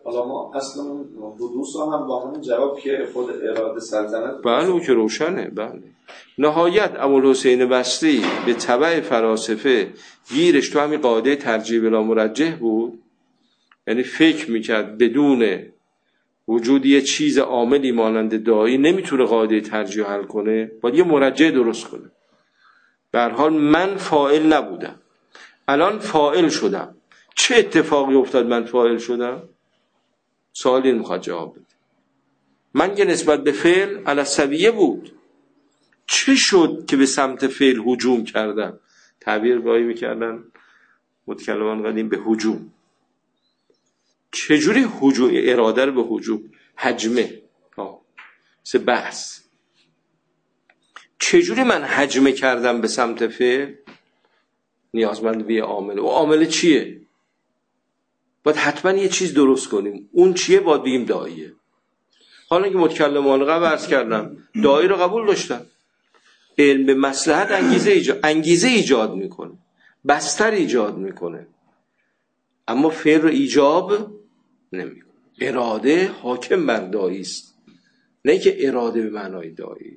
[SPEAKER 5] حالا ما اصلا حدوث هم با همون جواب که خود اراده سلطنت.
[SPEAKER 1] بله او که روشنه. بله نهایت ابوالحسین بصری به تبع فلاسفه گیرش تو همین قاعده ترجیح بلا مرجح بود، یعنی فکر میکرد بدون وجود یه چیز عاملی مانند داعی نمیتونه قاعده ترجیح حل کنه، باید یه مرجح درست کنه. به هر حال من فاعل نبودم، الان فاعل شدم. چه اتفاقی افتاد من فاعل شدم؟ سوال این میخواد جواب بده. من که نسبت به فعل علی بود، چه شد که به سمت فعل هجوم کردم؟ تعبیر گاهی میکردن متکلمان قدیم به هجوم. چجوری هجوم اراده رو به هجوم حجمه آه. سه بحث چجوری من حجمه کردم به سمت فعل؟ نیازمند به عامل. و عامل چیه؟ باید حتما یه چیز درست کنیم. اون چیه؟ باید بگیم داعیه. حالا که متکلمان قبل عرض کردم داعی رو قبول داشتن. علم به مصلحت انگیزه ایجاد انگیزه ایجاد میکنه، بستر ایجاد میکنه، اما فعل رو ایجاب نمیکنه. اراده حاکم بر داعی است، نه که اراده به معنای داعی.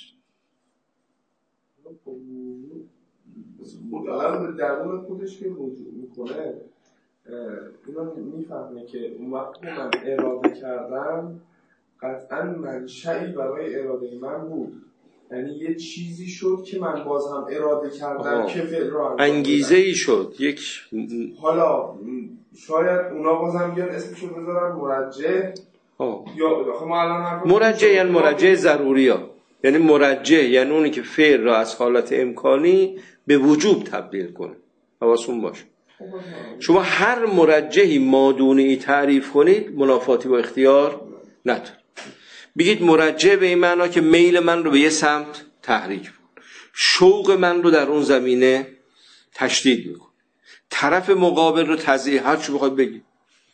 [SPEAKER 2] الان درون خودش که وجود میکنه اینا میفهمه که اون وقت من اراده کردم قطعا منشأی برای اراده من بود، یعنی یه چیزی شد که من باز هم اراده کردم که فعل رو
[SPEAKER 1] انگیزه ای شد. یک
[SPEAKER 2] حالا شاید اونا باز هم بیان اسمشو بذارن مرجح یا خب ما الان
[SPEAKER 1] مرجح یعنی مرجح ضروری ها، یعنی مرجح یعنی اونی که فعل را از حالت امکانی به وجوب تبدیل کنه. حواستون باشه شما هر مرجحی مادونی تعریف کنید منافاتی با اختیار نداره. بگید مرجح به این معنا که میل من رو به یه سمت تحریک کنه، شوق من رو در اون زمینه تشدید میکنه، طرف مقابل رو تضعیف، هر چی بخواد بگید.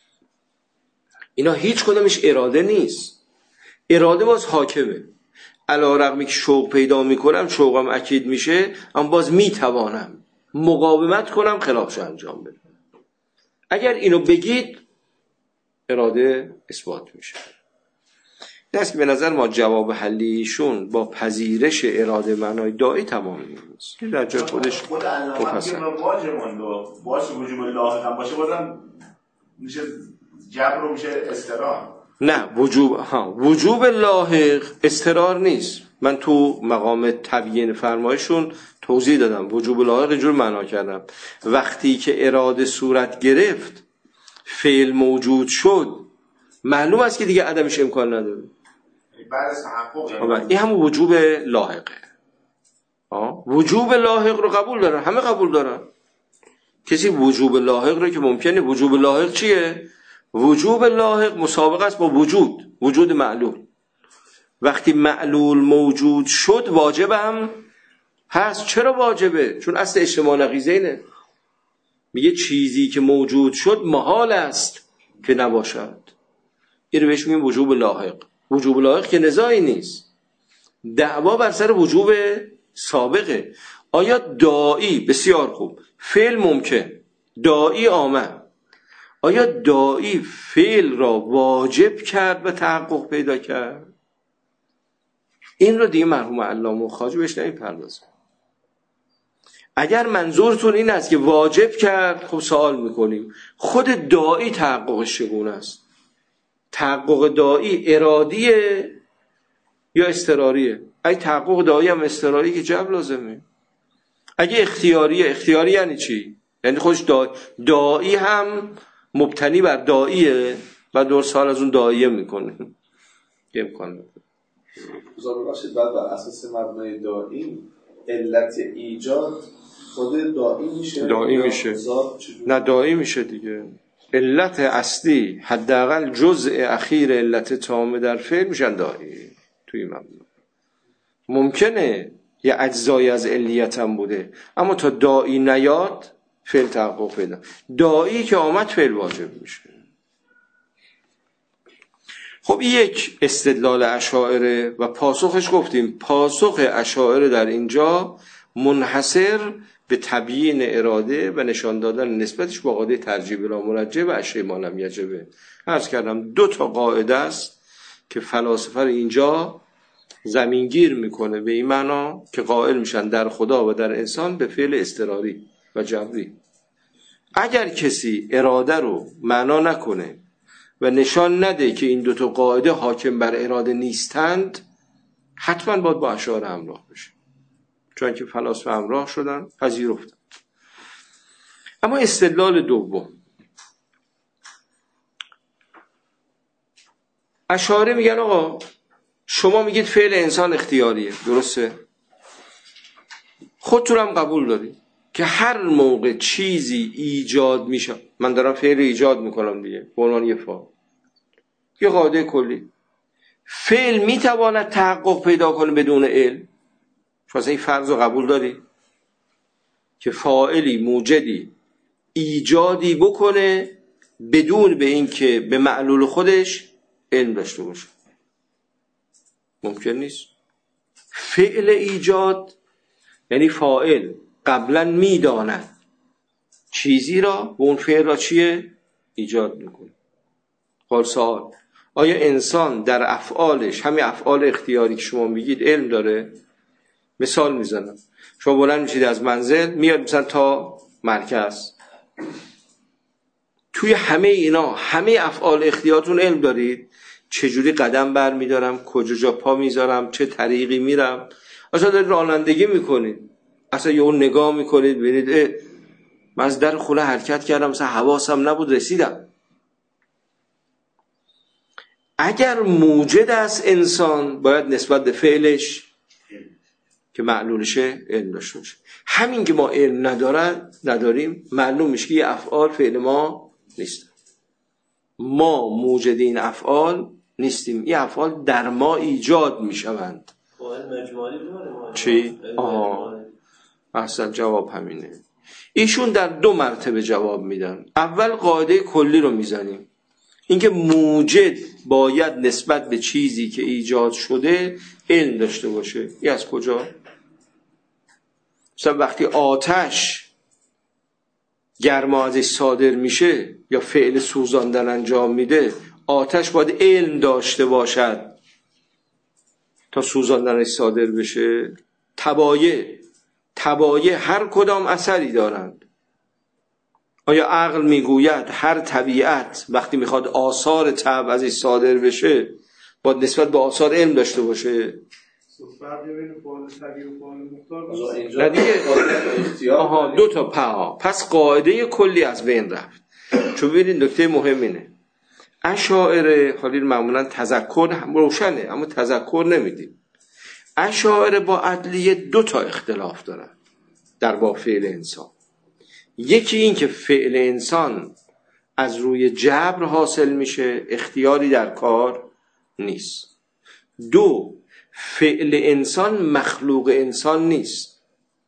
[SPEAKER 1] اینا هیچ کدامش اراده نیست. اراده باز حاکمه. علی‌رغم که شوق پیدا میکنم، شوقم اکید میشه، اما باز میتوانم مقاومت کنم خلافش انجام بدم. اگر اینو بگید اراده اثبات میشه. این است که به نظر ما جواب حلیشون با پذیرش اراده معنای داعی تمام نیست. این در جای خودش
[SPEAKER 4] خود علامه میگه واجب مونده باشه وجوب لاحق هم باشه بازم میشه جبر رو میشه استقرار.
[SPEAKER 1] نه وجوب ها وجوب لاحق استقرار نیست. من تو مقام تبیین فرمایشون توضیح دادم وجوب لاحق اینجور معنا کردم وقتی که اراده صورت گرفت فعل موجود شد معلوم است که دیگه عدمش امکان نداره.
[SPEAKER 4] بعد از تحقق
[SPEAKER 1] این همون وجوب لاحقه. آه وجوب لاحق رو قبول دارن، همه قبول دارن. کسی وجوب لاحق رو که ممکنه وجوب لاحق چیه؟ وجوب لاحق مسابقه است با وجود وجود معلول. وقتی معلول موجود شد واجب هم هست. چرا واجبه؟ چون اصل اجتماع نقیضه اینه، میگه چیزی که موجود شد محال است که نباشد. این رو بهش میگیم وجوب لاحق. وجوب لاحق که نزاعی نیست، دعوا بر سر وجوب سابقه. آیا داعی بسیار خوب فعل ممکن داعی آمد، آیا داعی فعل را واجب کرد و تحقق پیدا کرد؟ این رو دیگه مرحوم علامه خواجه بهش نمی‌پردازه. اگر منظورتون این است که واجب کرد، خب سوال میکنیم خود داعی تحققش چگونه است؟ تحقق داعی ارادیه یا اضطراریه؟ اگه تحقق داعی هم اضطراری که جبر لازمه. اگه اختیاریه، اختیاری یعنی چی؟ یعنی خودش داعی هم مبتنی بر داعیه و دور سال از اون داعیه میکنه. امکان نداره.
[SPEAKER 5] بذار باشید بعد بر اساس مبنای داعی علت ایجاد خود داعی میشه.
[SPEAKER 1] داعی میشه. نه داعی میشه دیگه. علت اصلی حداقل جزء اخیر علت تامه در فعل میشن داعی. توی مبنا ممکنه یه اجزایی از علیت هم بوده، اما تا داعی نیاد فعل تحقق پیدا. داعی که آمد فعل واجب میشه. خب این یک استدلال اشاعره و پاسخش گفتیم. پاسخ اشاعره در اینجا منحصر به تبیین اراده و نشان دادن نسبتش با قاعده ترجیح بلا مرجح و اشیاء ما لم یجب. عرض کردم دو تا قاعده است که فلاسفه رو اینجا زمینگیر میکنه به این معنا که قائل میشن در خدا و در انسان به فعل اضطراری و جبری. اگر کسی اراده رو معنا نکنه و نشان نده که این دو تا قاعده حاکم بر اراده نیستند، حتما باید با اشاعره همراه بشه، چون که فلاسفه همراه شدن، پذیرفتن. اما استدلال دوم، اشاعره میگن آقا شما میگید فعل انسان اختیاریه، درسته؟ خودتون هم قبول دارید که هر موقع چیزی ایجاد میشه، من دارم فعل ایجاد میکنم دیگه به عنوان یه فاعل، یه قاعده کلی، فعل میتواند تحقق پیدا کنه بدون علم. شما این فرض رو قبول داری که فاعلی موجدی ایجادی بکنه بدون به این که به معلول خودش علم داشته باشه؟ ممکن نیست. فعل ایجاد یعنی فاعل قبلا میداند چیزی را و اون فعل را چیه؟ ایجاد میکنه. حال سوال، آیا انسان در افعالش، همین افعال اختیاری که شما میگید، علم داره؟ مثال میزنم، شما بلند میشید از منزل میاد مثلا تا مرکز، توی همه اینا، همه افعال اختیارتون علم دارید؟ چجوری قدم بر میدارم، کجا جا پا میذارم، چه طریقی میرم، اصلا دارید رانندگی میکنید، اصلا یه اون نگاه میکنید ببینید من از در خونه حرکت کردم مثلا حواسم نبود رسیدم. اگر موجد است انسان باید نسبت به فعلش که معلولشه علم داشته باشه. همین که ما علم ندارن نداریم معلوم میشه که یه افعال فعل ما نیست. ما موجد این افعال نیستیم، این افعال در ما ایجاد میشوند. چی؟ آها اصلا جواب همینه. ایشون در دو مرتبه جواب میدن. اول قاعده کلی رو میزنیم، اینکه موجد باید نسبت به چیزی که ایجاد شده علم داشته باشه. این از کجا؟ مثلا وقتی آتش گرما ازش صادر میشه یا فعل سوزاندن انجام میده، آتش باید علم داشته باشد تا سوزاندنش صادر بشه. تبایع تبایع هر کدام اثری دارند. آیا عقل میگوید هر طبیعت وقتی میخواد آثار طبع ازش صادر بشه باید نسبت به آثار علم داشته باشه؟
[SPEAKER 2] فرقی بین فعال طبیعی و فعال مختار
[SPEAKER 1] نه دیگه. آها دو تا پا. پس قاعده کلی از بین رفت. چون ببینید نکته مهم اینه، اشاعره حالی معمولا تذکر هم روشنه اما تذکر نمیدیم. اشاعره با عدلیه دو تا اختلاف دارن در با فعل انسان. یکی این که فعل انسان از روی جبر حاصل میشه، اختیاری در کار نیست. دو، فعل انسان مخلوق انسان نیست،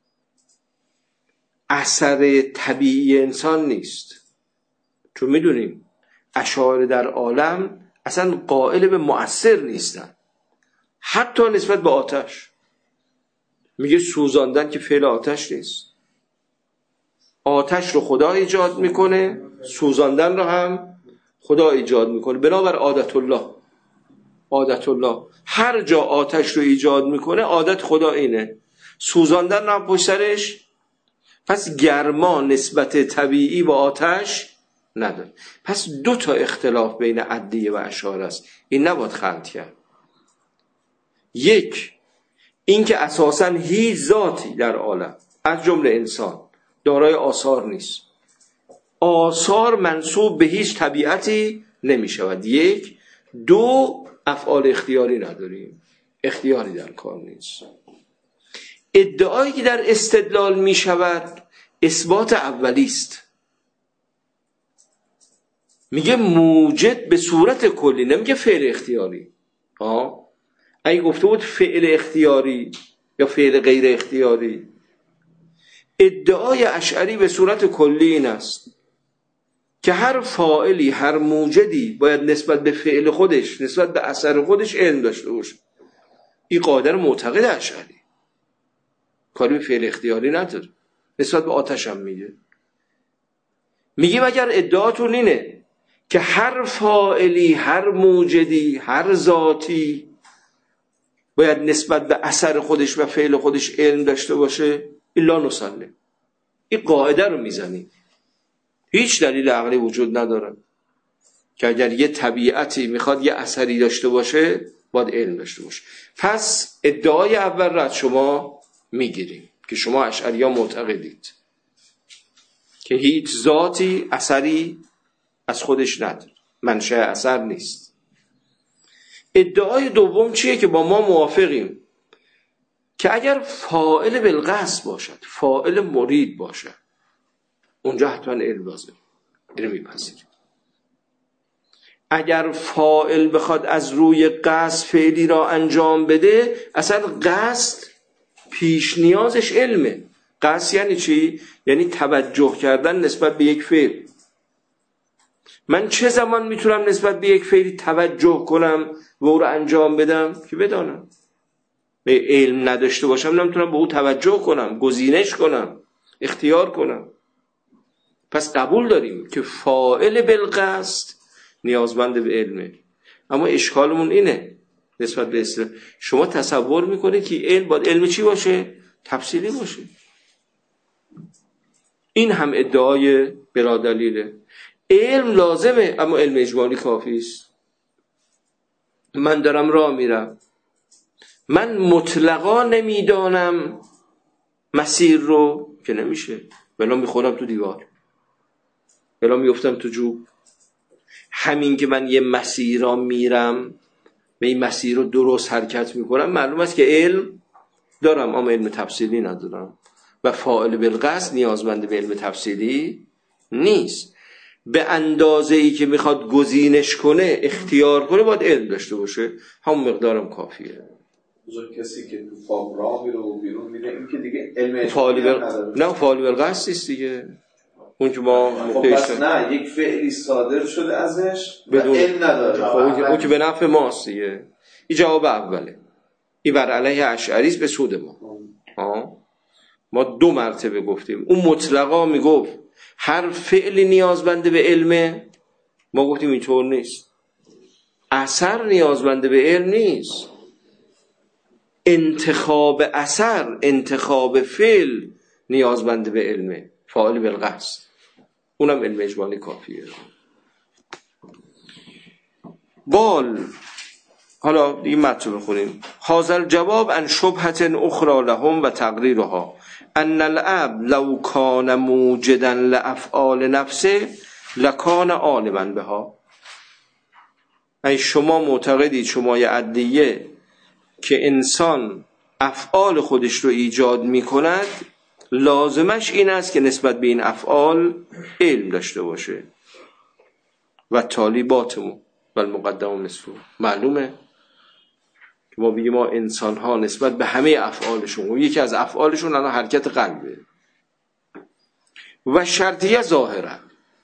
[SPEAKER 1] اثر طبیعی انسان نیست. چون میدونیم اشاعره در عالم اصلا قائل به مؤثر نیستن، حتی نسبت به آتش. میگه سوزاندن که فعل آتش نیست، آتش رو خدا ایجاد میکنه، سوزاندن رو هم خدا ایجاد میکنه. بنابر عادت الله، عادت الله هر جا آتش رو ایجاد میکنه عادت خدا اینه، سوزاندن رو هم پشت سرش. پس گرما نسبت طبیعی با آتش نداره. پس دو تا اختلاف بین عدلیه و اشاعره است، این نباید خلط کرد. یک، این که اساساً هیچ ذاتی در عالم از جمله انسان دارای آثار نیست، آثار منسوب به هیچ طبیعتی نمی شود. یک. دو، افعال اختیاری نداریم، اختیاری در کار نیست. ادعایی که در استدلال می شود اثبات اولی است. میگه موجد به صورت کلی، نمیگه فعل اختیاری. ها اگه گفته بود فعل اختیاری یا فعل غیر اختیاری، ادعای اشعری به صورت کلی این است که هر فاعلی، هر موجدی باید نسبت به فعل خودش، نسبت به اثر خودش علم داشته باشه. این قاعده رو معتقد اشعری. کاری به فعل اختیاری نداره. نسبت به آتش هم میگه. میگیم اگر ادعاتون اینه که هر فاعلی، هر موجدی، هر ذاتی باید نسبت به اثر خودش و فعل خودش علم داشته باشه، الا نسلم. این قاعده رو میزنیم. هیچ دلیل عقلی وجود نداره که اگر یه طبیعتی میخواد یه اثری داشته باشه باید علم داشته باشه. پس ادعای اول را از شما میگیریم که شما اشعری‌ها معتقدید که هیچ ذاتی اثری از خودش نداره، منشأ اثر نیست. ادعای دوم چیه که با ما موافقیم که اگر فاعل بالقصد باشد، فاعل مرید باشد، اونجا حتما علم لازم، اینو میپذیریم. اگر فاعل بخواد از روی قصد فعلی را انجام بده، اصلا قصد پیش نیازش علمه. قصد یعنی چی؟ یعنی توجه کردن نسبت به یک فعل. من چه زمان میتونم نسبت به یک فعلی توجه کنم و او را انجام بدم؟ که بدانم. به علم نداشته باشم نمیتونم به او توجه کنم، گزینش کنم، اختیار کنم. پس قبول داریم که فاعل بالقصد نیازمند به علمه. اما اشکالمون اینه نسبت به اصطلاح، شما تصور میکنید که علم باید علم چی باشه؟ تفصیلی باشه. این هم ادعای بلا دلیله. علم لازمه اما علم اجمالی کافی است. من دارم راه میرم، من مطلقا نمیدانم مسیر رو، که نمیشه، بلا میخورم تو دیوار، بلا میفتم تو جوب. همین که من یه مسیر را میرم و این مسیر رو درست حرکت میکنم، معلوم است که علم دارم اما علم تفصیلی ندارم و فاعل بالقصد نیازمند به علم تفصیلی نیست. به اندازه ای که میخواد گزینش کنه، اختیار کنه، باید علم داشته باشه، همون مقدارم کافیه.
[SPEAKER 5] بزرگ کسی که تو فام را میره و بیرون میره، این که دیگه علم
[SPEAKER 1] فاعل بال... نه فاعل بالقصد است دیگه. اون که ما
[SPEAKER 5] خب پس نه، یک فعلی صادر شده ازش و
[SPEAKER 1] بدون
[SPEAKER 5] علم نداره.
[SPEAKER 1] خب اون, اون که به نفع ماست دیگه. این جواب اوله. این بر علیه اشعری است، به سود ما. ها ما دو مرتبه گفتیم. اون مطلقا میگفت هر فعلی نیازمند به علمه، ما گفتیم اینطور نیست. اثر نیازمند به علم نیست. انتخاب اثر، انتخاب فعل نیازمند به علمه، فاعل بالقصد. اونم علم اجمالی کافیه. بال حالا دیگه متن بخونیم. حاصل جواب ان شبهت اخرى لهم و تقریرها ان العبد لو کان موجدا لافعال نفسه لکان عالما بها. ای شما معتقدید، شمای عدلیه، که انسان افعال خودش رو ایجاد می کند، لازمش این است که نسبت به این افعال علم داشته باشه. و طالباتمون و المقدم نصفه. معلومه که ما بگیم ما انسان ها نسبت به همه افعالشون، و یکی از افعالشون الان حرکت قلبه. و شرطیه ظاهره،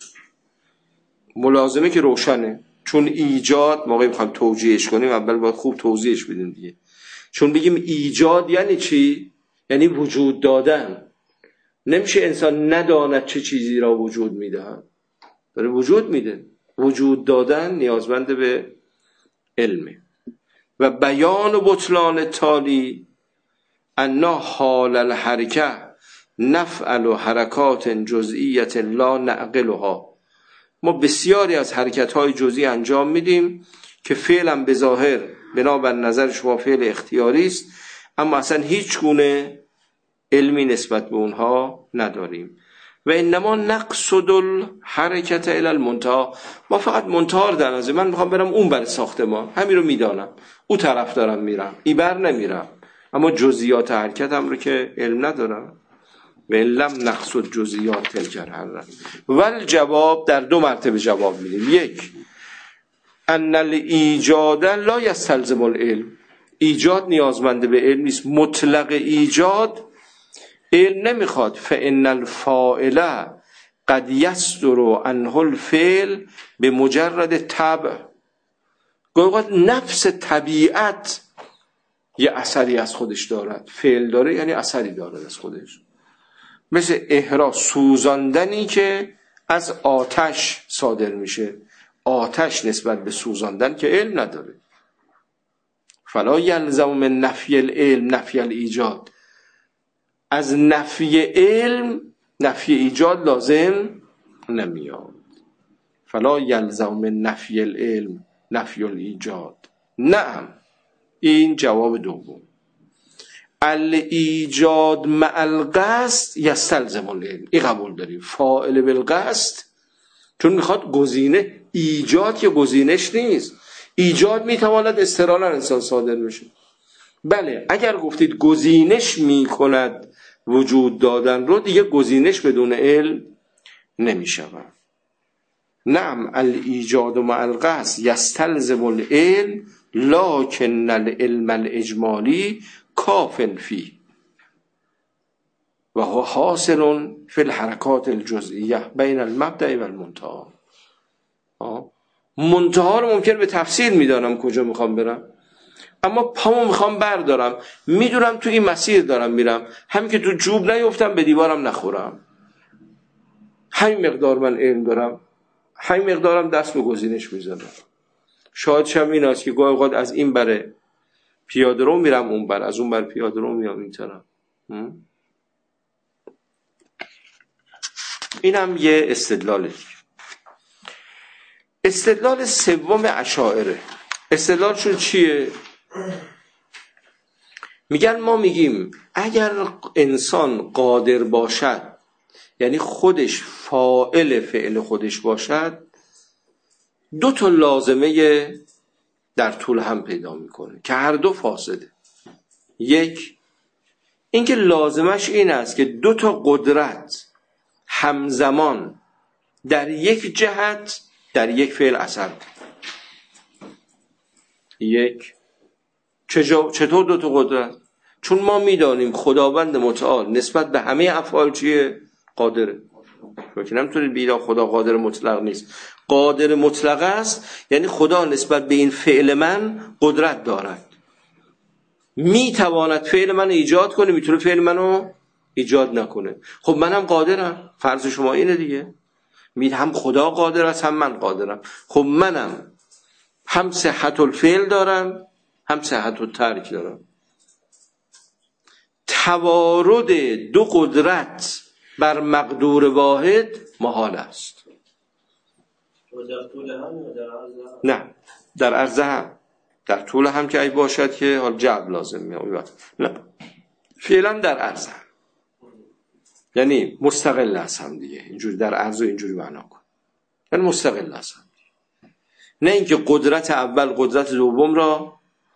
[SPEAKER 1] ملازمه که روشنه، چون ایجاد موقعی میخوایم توجیهش کنیم اول باید خوب توضیحش بدیم دیگه. چون بگیم ایجاد یعنی چی؟ یعنی وجود دادن. نمیشه انسان نداند چه چیزی را وجود میدهد، داره وجود میده. وجود دادن نیازمند به علمه. و بیان و بطلان تالی انا حال الحرکه نفعل و حرکات جزئیت لا نعقلها. ما بسیاری از حرکت‌های جزئی انجام میدیم که فعلا به ظاهر بنابر نظر شما فعل اختیاری است، اما اصلا هیچ گونه علمی نسبت به اونها نداریم. و انما نقصد الحرکت الی المنتهی، ما فقط منتهی در نظر، من میخوام برم اون بر ساختمان، همین رو میدانم، اون طرف دارم میرم، این بر نمیرم، اما جزئیات حرکتم رو که علم ندارم. و لم نقصد جزئیات تلک الحرکه. ول جواب در دو مرتبه جواب میدیم. یک، ان الایجاد لا یستلزم العلم، ایجاد نیازمند به علم نیست. مطلق ایجاد علم نمیخواد. فان الفاعل قد یصدر عنه الفعل به مجرد طبع. گویا نفس طبیعت یه اثری از خودش دارد. فعل داره یعنی اثری دارد از خودش. مثل احراق، سوزاندنی که از آتش صادر میشه. آتش نسبت به سوزاندن که علم نداره. فلا یلزم من نفی العلم نفی الایجاد. از نفی علم نفی ایجاد لازم نمیاد. فلا یلزم من نفی العلم نفی الایجاد. نعم، این جواب دوم. الایجاد مع القصد یستلزم العلم. این قبول داریم. فاعل بالقصد، چون میخواد گزینه. ایجاد که گزینش نیست. ایجاد میتواند اضطرارا انسان صادر بشه. بله، اگر گفتید گزینش میکند وجود دادن رو، دیگه گزینش بدون علم نمیشود. نعم، الایجاد مع القصد یستلزم العلم لکن العلم الاجمالی کاف فیه و هو حاصل فی الحرکات الجزئیه بین المبدأ و المنتهی. منتها رو ممکن به تفسیر میدانم کجا میخوام برم، اما پامو میخوام بردارم، میدونم تو این مسیر دارم میرم، همین که تو جوب نیفتم به دیوارم نخورم. همین مقدار من علم دارم، همین مقدارم دست به گزینش میزنم. شاید شم این است که گاهی اوقات از این بره پیاده رو میرم اون بر، از اون بر پیاده رو میام این طرف. اینم یه استدلاله. استدلال سوم اشاعره. استدلالشون چیه؟ میگن ما میگیم اگر انسان قادر باشد، یعنی خودش فاعل فعل خودش باشد، دو تا لازمه در طول هم پیدا میکنه که هر دو فاسده. یک، اینکه لازمش این است که دو تا قدرت همزمان در یک جهت در یک فعل اثر کنه. یک، چطور دو تا قدرت؟ چون ما میدانیم خداوند متعال نسبت به همه افعال چیه؟ قادره. که نمیتونید بیدا خدا قادر مطلق نیست. قادر مطلق است، یعنی خدا نسبت به این فعل من قدرت دارد، میتواند فعل من ایجاد کنه، میتونه فعل منو ایجاد نکنه. خب منم قادرم، فرض شما اینه دیگه. می هم خدا قادر است هم من قادرم. خب منم هم صحت الفعل دارم هم صحت الترک دارم. توارد دو قدرت بر مقدور واحد محال است.
[SPEAKER 3] در طول هم یا در عرض هم؟
[SPEAKER 1] نه، در عرض هم. در طول هم که ای باشد که حال جعب لازم میاد. نه، فعلا در عرض هم، یعنی مستقل است هم دیگه. اینجوری در عرض و اینجوری معنا کن، یعنی مستقل است هم. نه اینکه قدرت اول قدرت دوم را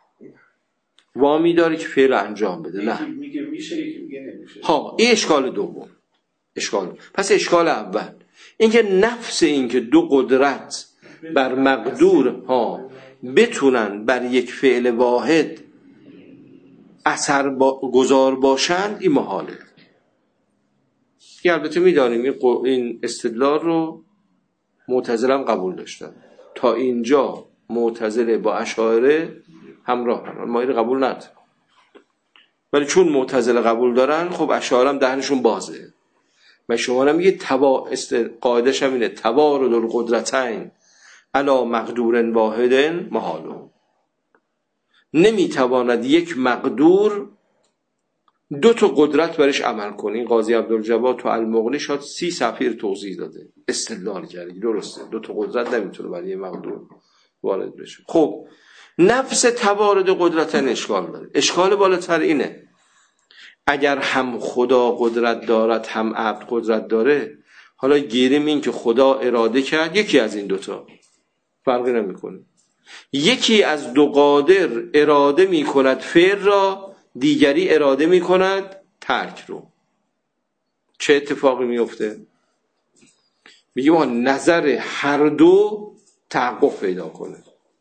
[SPEAKER 1] وامی داره که فعل انجام بده. نه،
[SPEAKER 5] میگه میشه، یکی میگه نمیشه.
[SPEAKER 1] ها، این اشکال دوم. اشکال. پس اشکال اول اینکه نفس اینکه دو قدرت بر مقدور ها بتونن بر یک فعل واحد اثر با گذار باشند، این محاله. این البته میدانیم این, قو... این استدلال رو معتزله هم قبول داشتن. تا اینجا معتزله با اشاعره همراه هم. ما این قبول نداریم، ولی چون معتزله قبول دارن، خب اشاعره هم دهنشون بازه. و شما هم میگه تبا است... قاعدش هم اینه توارد القدرتین علی مقدور واحد محال. نمیتواند یک مقدور دو تا قدرت برش عمل کنه. این قاضی عبدالجواد تو المغنی شاید سی صفحه توضیح داده، استدلال کرده. درسته، دو تا قدرت نمیتونه برای یک مقدور وارد بشه. خب نفس توارد قدرتن اشکال داره. اشکال بالاتر اینه اگر هم خدا قدرت دارد هم عبد قدرت داره، حالا گیریم این که خدا اراده کرد یکی از این دوتا، فرقی نمیکنه. یکی از دو قادر اراده میکند فعل را، دیگری اراده میکند ترک رو. چه اتفاقی میفته؟ میگه ما نظر هر دو تحقق پیدا کنه.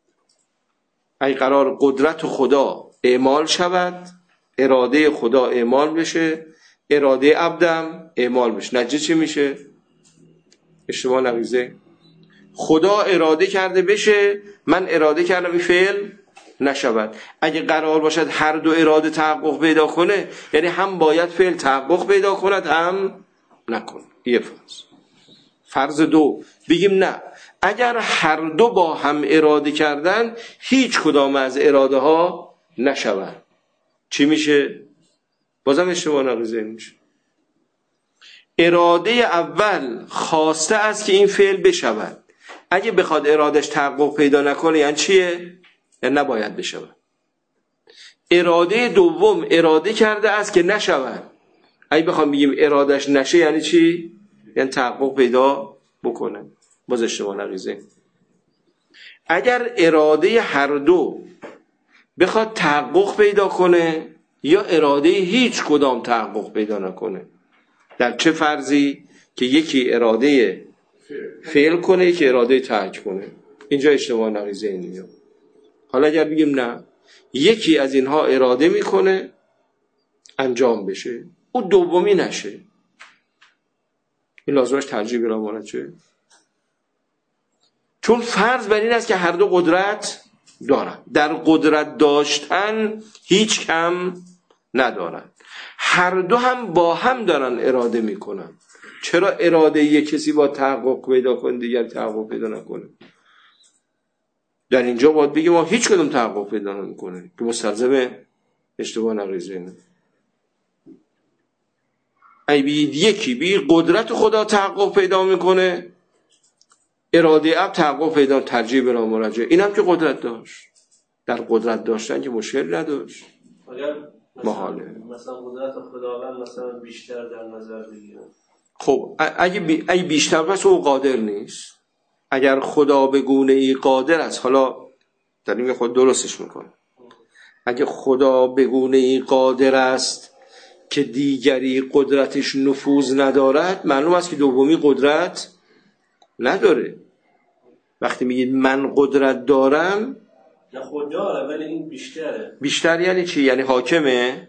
[SPEAKER 1] اگه قرار قدرت خدا اعمال شود، اراده خدا اعمال بشه، اراده عبدم اعمال بشه، نتیجه چی میشه؟ اشتباه نریزه. خدا اراده کرده بشه، من اراده کردم این فعل نشود. اگه قرار باشد هر دو اراده تحقق پیدا کنه، یعنی هم باید فعل تحقق پیدا کند هم نکنه. یه فرض. فرض دو بگیم نه، اگر هر دو با هم اراده کردن هیچ کدام از اراده ها نشود، چی میشه؟ بازم اشتباه نقیضه میشه. اراده اول خواسته است که این فعل بشود، اگه بخواد ارادش تحقق پیدا نکنه یعنی چیه؟ یعنی نباید بشود. اراده دوم اراده کرده است که نشود، اگه بخوام بگیم ارادش نشه یعنی چی؟ یعنی تحقق پیدا بکنه. باز اشتباه نقیضه. اگر اراده هر دو بخواد تحقق پیدا کنه یا اراده هیچ کدام تحقق پیدا نکنه، در چه فرضی؟ که یکی اراده فعل کنه یکی اراده ترک کنه، اینجا اشتباه نقیضه اینجا. حالا اگر بگیم نه، یکی از اینها اراده میکنه انجام بشه، او دومی نشه، این لازمش ترجیح بلا مورد. چون فرض بر این است که هر دو قدرت دارن، در قدرت داشتن هیچ کم ندارن، هر دو هم با هم دارن اراده میکنن. چرا اراده یک کسی با تحقق پیدا کنه دیگر تحقق پیدا نکنه؟ در اینجا باید بگیم ما هیچ کدوم تحقق پیدا نمیکنه که مستلزم اشتباه نقیضه اینه. ای بید یکی بی قدرت خدا تحقق پیدا میکنه، اراده اب تحقق پیدا، ترجیح بلا مراجعه. این هم که قدرت داشت، در قدرت داشتن که مشکل نداشت.
[SPEAKER 3] اگر
[SPEAKER 1] محاله
[SPEAKER 3] مثلا قدرت خداوند مثلا بیشتر در نظر بگیرم،
[SPEAKER 1] خب اگه بی... اگه بیشتر بس او قادر نیست. اگر خدا به گونه ای قادر است، حالا در این خود درستش میکنه، اگه خدا به گونه ای قادر است که دیگری قدرتش نفوذ ندارد، معلوم است که دومی قدرت نداره. وقتی میگید من قدرت دارم،
[SPEAKER 3] نه خود داره ولی این بیشتره.
[SPEAKER 1] بیشتر یعنی چی؟ یعنی حاکمه؟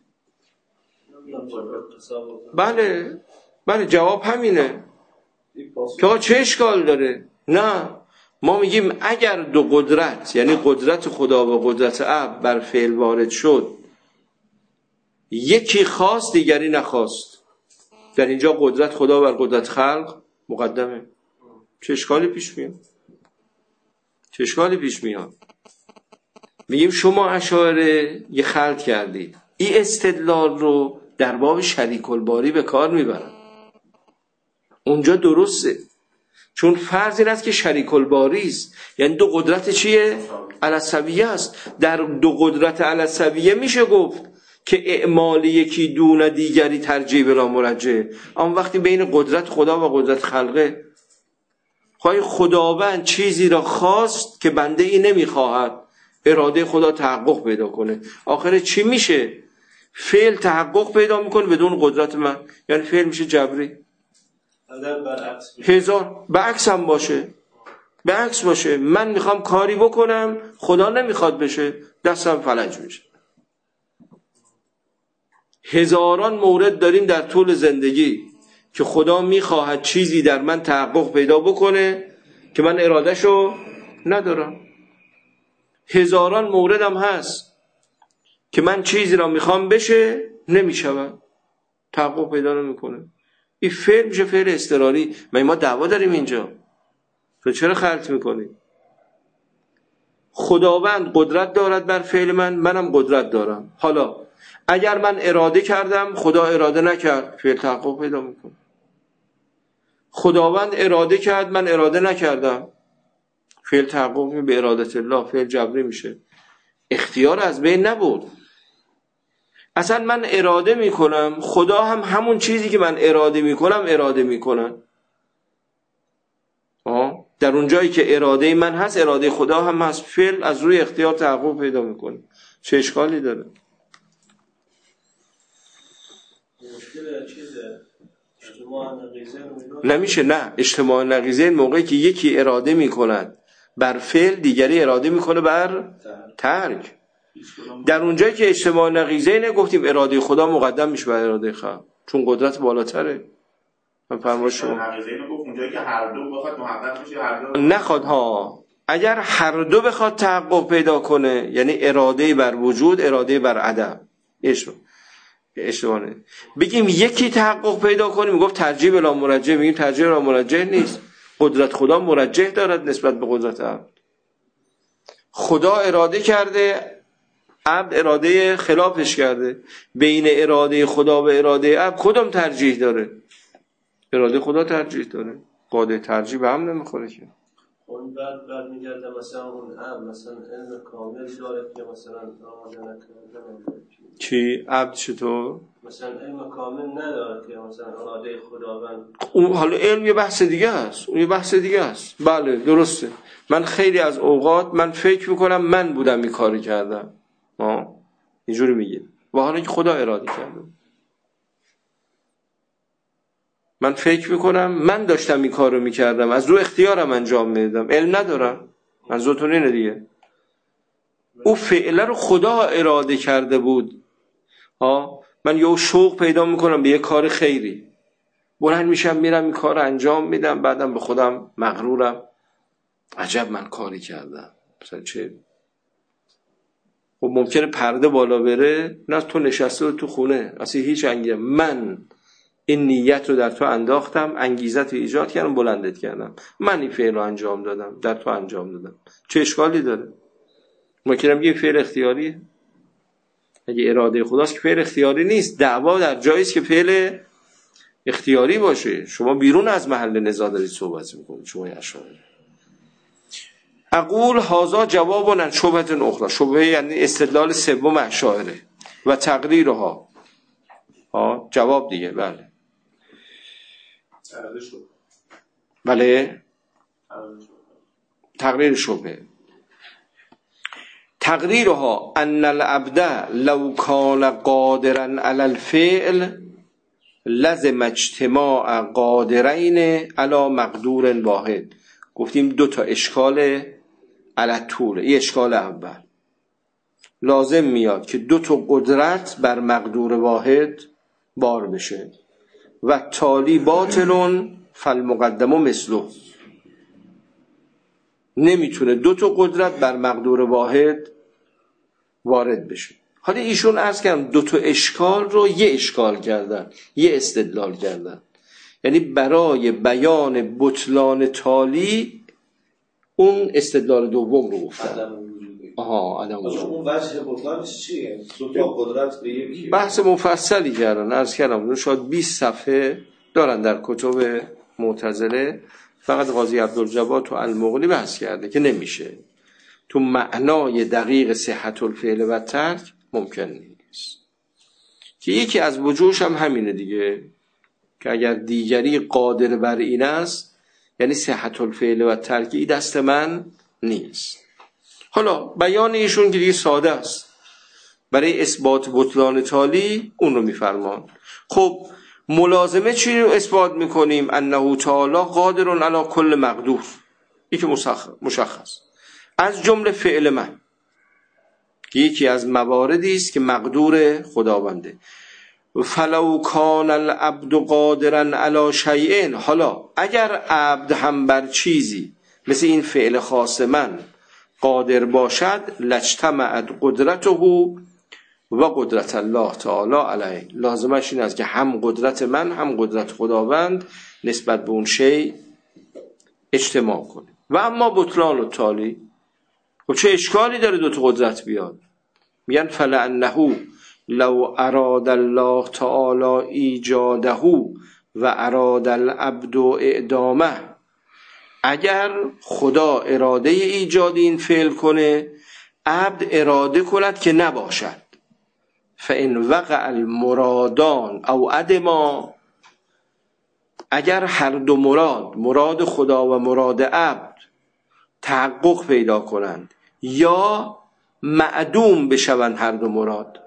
[SPEAKER 1] بله بله، جواب همینه که چه اشکال داره. نه، ما میگیم اگر دو قدرت، یعنی قدرت خدا و قدرت اب بر فعل وارد شد، یکی خواست دیگری نخواست، در اینجا قدرت خدا بر قدرت خلق مقدمه. چه اشکالی پیش میاد؟ چه اشکالی پیش میاد؟ میگیم شما اشاعره یه خلط کردید، این استدلال رو در باب شریک الباری به کار میبرن. اونجا درسته، چون فرض این است که شریک الباری است، یعنی دو قدرت چیه؟ السویه است. در دو قدرت السویه میشه گفت که اعمال یکی دون دیگری ترجیح بلا مرجعه. اما وقتی بین قدرت خدا و قدرت خلقه، خواهی خداوند چیزی را خواست که بنده ای نمیخواهد، اراده خدا تحقق پیدا کنه، آخر چی میشه؟ فعل تحقق پیدا میکنه بدون قدرت من، یعنی فعل میشه جبری.
[SPEAKER 3] اگر برعکس
[SPEAKER 1] هزار برعکس هم باشه، برعکس باشه، من میخوام کاری بکنم خدا نمیخواد بشه، دستم فلج میشه. هزاران مورد داریم در طول زندگی که خدا میخواهد چیزی در من تحقق پیدا بکنه که من ارادهشو ندارم. هزاران مورد هم هست که من چیزی را میخوام بشه نمیشود، تحقق پیدا نمیکنه. این فعل میشه فعل اضطراری. ما ما دعوا داریم اینجا، تو چرا خلط میکنی؟ خداوند قدرت دارد بر فعل من، منم قدرت دارم. حالا اگر من اراده کردم خدا اراده نکرد، فعل تحقق پیدا میکنه. خداوند اراده کرد من اراده نکردم، فعل تحقق به ارادت الله، فعل جبری میشه. اختیار از بین نبود. اصلا من اراده میکنم، خدا هم همون چیزی که من اراده میکنم اراده میکنن. آه در اون جایی که اراده من هست اراده خدا هم هست، فعل از روی اختیار تحقق پیدا میکنه. چه اشکالی داره؟
[SPEAKER 3] مشکل چیزه اجتماع نقیضه
[SPEAKER 1] نمیشه. نه، اجتماع نقیضه این موقعی که یکی اراده میکند بر فعل، دیگری اراده میکنه بر ترک. در اونجایی که اجتماع نقیضه اینه گفتیم اراده خدا مقدم میشه بر اراده خلق، چون قدرت بالاتره. من فرمایش شما
[SPEAKER 4] نقیضه اینو گفت اونجایی که هر دو بخواد محقق بشه، هر دو
[SPEAKER 1] نخواد ها. اگر هر دو بخواد تحقق پیدا کنه، یعنی اراده بر وجود، اراده بر عدم، اشتباهه. بگیم یکی تحقق پیدا کنیم میگفت ترجیح بلا مرجح، میگیم ترجیح بلا مرجح نیست. قدرت خدا مرجح دارد نسبت به قدرت عبد. خدا اراده کرده، عبد اراده خلافش کرده. بین اراده خدا و اراده عبد کدام ترجیح داره؟ اراده خدا ترجیح داره. قاعده ترجیح به هم نمیخوره که.
[SPEAKER 3] اون بعد بعد میگرده مثلا اون عبد مثلا علم کامل داره که مثلا آماده نکرده.
[SPEAKER 1] چی؟ عبد چطور؟
[SPEAKER 3] مثلا علم کامل نداره که مثلا اراده خداوند.
[SPEAKER 1] اون حالا علم یه بحث دیگه است، اون یه بحث دیگه است. بله درسته. من خیلی از اوقات من فکر میکنم من بودم این کاری کردم. ها اینجوری میگه. و حالا که خدا اراده کرده. من فکر میکنم من داشتم این کارو میکردم، از رو اختیارم انجام میدادم، علم ندارم. منظورتون اینه دیگه. او فعل رو خدا اراده کرده بود. ها من یه شوق پیدا میکنم به یه کار خیری، بلند میشم میرم این کار رو انجام میدم، بعدم به خودم مغرورم عجب من کاری کردم. مثلا چه خب ممکنه پرده بالا بره، نه تو نشسته و تو خونه اصلا هیچ انگیزه، من این نیت رو در تو انداختم، انگیزت رو ایجاد کردم، بلندت کردم، من این فعل رو انجام دادم، در تو انجام دادم. چه اشکالی داره؟ ممکنه بگیم فعل اختیاریه. اگه اراده خداست که فعل اختیاری نیست. دعوا در جایی است که فعل اختیاری باشه. شما بیرون از محل نزاع دارید صحبت میکنید. شما اشاعره. اقول هذا جواب عن شبهه اخرى. شبهه یعنی استدلال سوم اشاعره و تقریرها. ها جواب دیگه. بله بله تقریر شبهه. تقریرها ان العبد لو كان قادرا على الفعل لزم اجتماع قادرین علی مقدور واحد. گفتیم دو تا اشکال علتوله. یه اشکال اول لازم میاد که دو تا قدرت بر مقدور واحد بار بشه و تالی باطلون فالمقدم مثله. نمیتونه دو تا قدرت بر مقدور واحد وارد بشه. حالا ایشون عرض کردم دو تا اشکال رو یه اشکال کردن، یه استدلال کردن. یعنی برای بیان بطلان تالی اون استدلال دوم رو گفتن. آها عدم وجود.
[SPEAKER 5] اون وجه بطلانش چیه؟ دو تا قدرت به یکی.
[SPEAKER 1] بحث مفصلی کردن. عرض کردم شاید بیست صفحه دارن در کتب معتزله. فقط قاضی عبدالجواد تو المغنی بحث کرده که نمیشه. تو معنای دقیق صحت الفعل و ترک ممکن نیست. که یکی از وجوهش هم همینه دیگه، که اگر دیگری قادر بر این است یعنی صحت الفعل و ترک دست من نیست. حالا بیان ایشون که دیگه ساده است. برای اثبات بطلان تالی اون رو میفرمان. خب ملازمه چی رو اثبات میکنیم؟ انه تعالی قادر علی کل مقدور. این که مشخص. از جمله فعل من که یکی از مواردی است که مقدور خداونده. فلو کان العبد قادرا علی شیء. حالا اگر عبد هم بر چیزی مثل این فعل خاص من قادر باشد لاجتمعت قدرته و قدرت الله تعالی علیه. لازمش این است که هم قدرت من هم قدرت خداوند نسبت به اون شی اجتماع کنه. و اما بطلان التالی، خب چه اشکالی داره دو تا قدرت بیاد؟ میگن فلانه لو اراد الله تعالی ایجاده و اراد العبد اعدامه. اگر خدا اراده ایجاد این فعل کنه، عبد اراده کند که نباشد، فان وقع المرادان او عدما. اگر هر دو مراد، مراد خدا و مراد عبد تحقق پیدا کنند یا معدوم بشوند هر دو مراد،